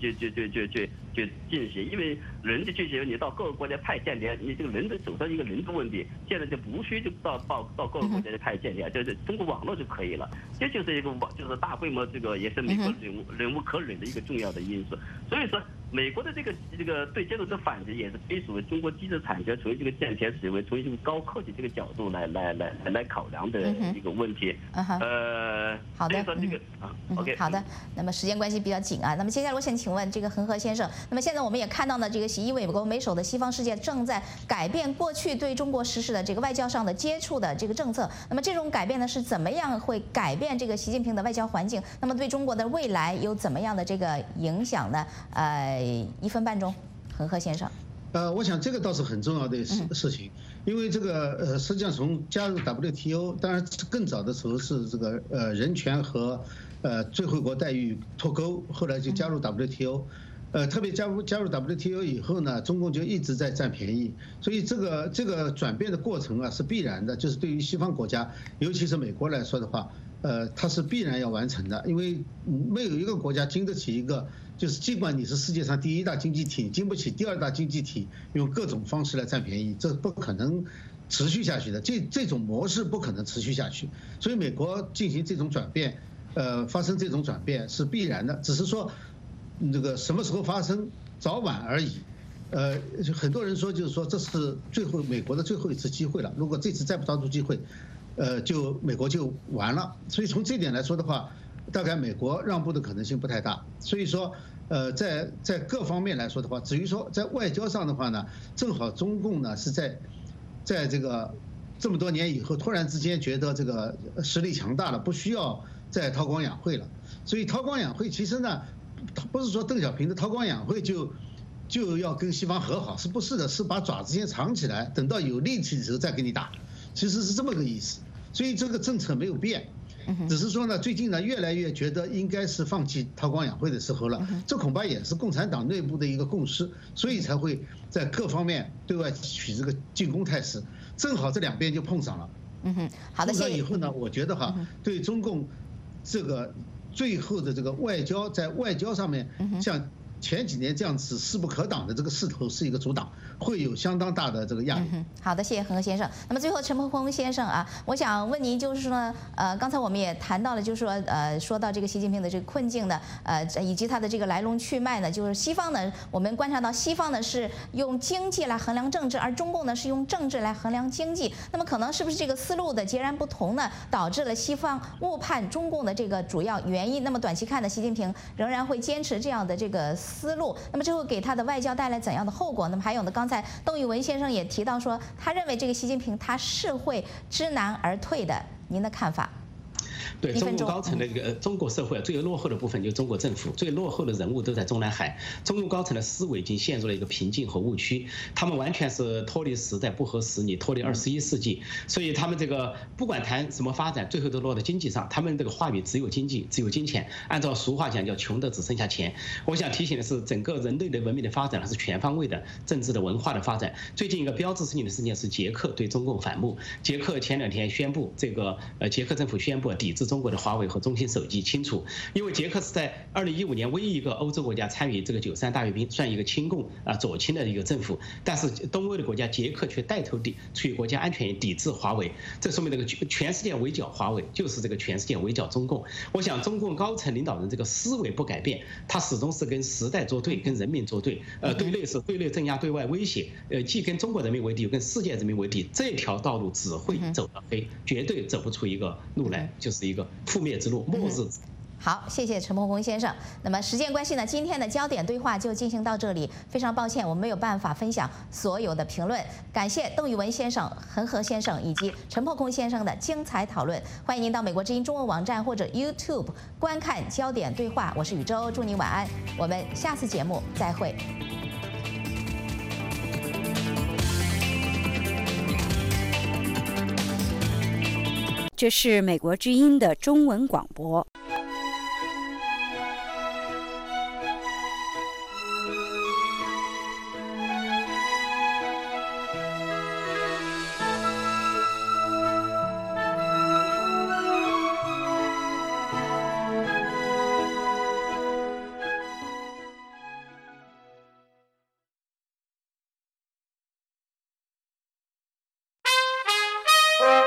进行，因为人的进行，你到各个国家派间谍，你这个人的手上一个人的问题，现在就不需就到各个国家去派间谍，就是通过网络就可以了。这就是一个就是大规模这个也是美国忍无可忍的一个重要的因素。所以说，美国的这个对这种的反击也是非属于中国知识产权从这个间谍行为，从这个高科技这个角度来考量的一个问题。 好的， 所以说这个OK， 好的。那么时间关系比较紧啊，那么接下来我想请问这个恒河先生，那么现在我们也看到呢，这个习以美国为首的西方世界正在改变过去对中国实施的这个外交上的接触的这个政策，那么这种改变呢是怎么样会改变这个习近平的外交环境？那么对中国的未来有怎么样的这个影响呢？1分半钟，恒河先生。 我想这个倒是很重要的事情，因为这个实际上从加入 WTO， 当然更早的时候是这个人权和最惠国待遇脱钩，后来就加入 WTO。特别加入 WTO 以后呢，中共就一直在占便宜，所以这个转变的过程啊是必然的，就是对于西方国家，尤其是美国来说的话，它是必然要完成的，因为没有一个国家经得起一个，就是尽管你是世界上第1大经济体，经不起第2大经济体用各种方式来占便宜，这不可能持续下去的，这种模式不可能持续下去，所以美国进行这种转变，发生这种转变是必然的，只是说这个什么时候发生，早晚而已。很多人说就是说这是美国的最后一次机会了，如果这次再不抓住机会，美国就完了。所以从这点来说的话，大概美国让步的可能性不太大。所以说，在各方面来说的话，至于说在外交上的话呢，正好中共呢是在这个这么多年以后，突然之间觉得这个实力强大了，不需要再韬光养晦了。所以韬光养晦其实呢，不是说邓小平的韬光养晦就要跟西方和好，是不是的？是把爪子先藏起来，等到有力气的时候再跟你打，其实是这么个意思。所以这个政策没有变，只是说呢，最近呢越来越觉得应该是放弃韬光养晦的时候了。这恐怕也是共产党内部的一个共识，所以才会在各方面对外取这个进攻态势。正好这两边就碰上了。 好的，谢谢。 碰上以后呢，我觉得对中共这个最后的这个外交，在外交上面，像前几年这样子势不可挡的这个势头是一个阻挡，会有相当大的这个压力。 好的，谢谢恒河先生。那么最后陈鹏峰先生啊，我想问您，就是说，刚才我们也谈到了，就是说，说到这个习近平的这个困境呢，以及他的这个来龙去脉呢，就是西方呢，我们观察到西方呢是用经济来衡量政治，而中共呢是用政治来衡量经济。那么可能是不是这个思路的截然不同呢，导致了西方误判中共的这个主要原因？那么短期看呢，习近平仍然会坚持这样的这个思路，那么这会给他的外交带来怎样的后果？那么还有呢，刚才邓玉文先生也提到说，他认为这个习近平他是会知难而退的，您的看法？ 对中共高层的这个中国社会最落后的部分就是中国政府，最落后的人物都在中南海。中共高层的思维已经陷入了一个瓶颈和误区，他们完全是脱离时代，不合时宜，脱离21世纪。所以他们这个不管谈什么发展，最后都落到经济上。他们这个话语只有经济，只有金钱。按照俗话讲，叫穷的只剩下钱。我想提醒的是，整个人类的文明的发展是全方位的，政治的文化的发展。最近一个标志性的事件是捷克对中共反目。捷克前2天宣布，这个捷克政府宣布抵制制中国的华为和中兴手机清楚，因为捷克是在2015年唯一一个欧洲国家参与这个93大阅兵，算一个亲共左倾的一个政府，但是东欧的国家捷克却带头出于国家安全抵制华为，这说明这个全世界围剿华为就是这个全世界围剿中共。我想中共高层领导人这个思维不改变，他始终是跟时代作对，跟人民作对，对内是对内镇压，对外威胁，既跟中国人民为敌，又跟世界人民为敌，这条道路只会走到黑，绝对走不出一个路来，就是一个覆灭之路，末日之路。 好，谢谢陈鹏宏先生。那么时间关系呢，今天的焦点对话就进行到这里。非常抱歉，我们没有办法分享所有的评论。感谢邓宇文先生、恒河先生以及陈鹏宏先生的精彩讨论。欢迎您到美国之音中文网站或者 YouTube 观看焦点对话。我是宇宙，祝您晚安。我们下次节目再会。 这是美国之音的中文广播。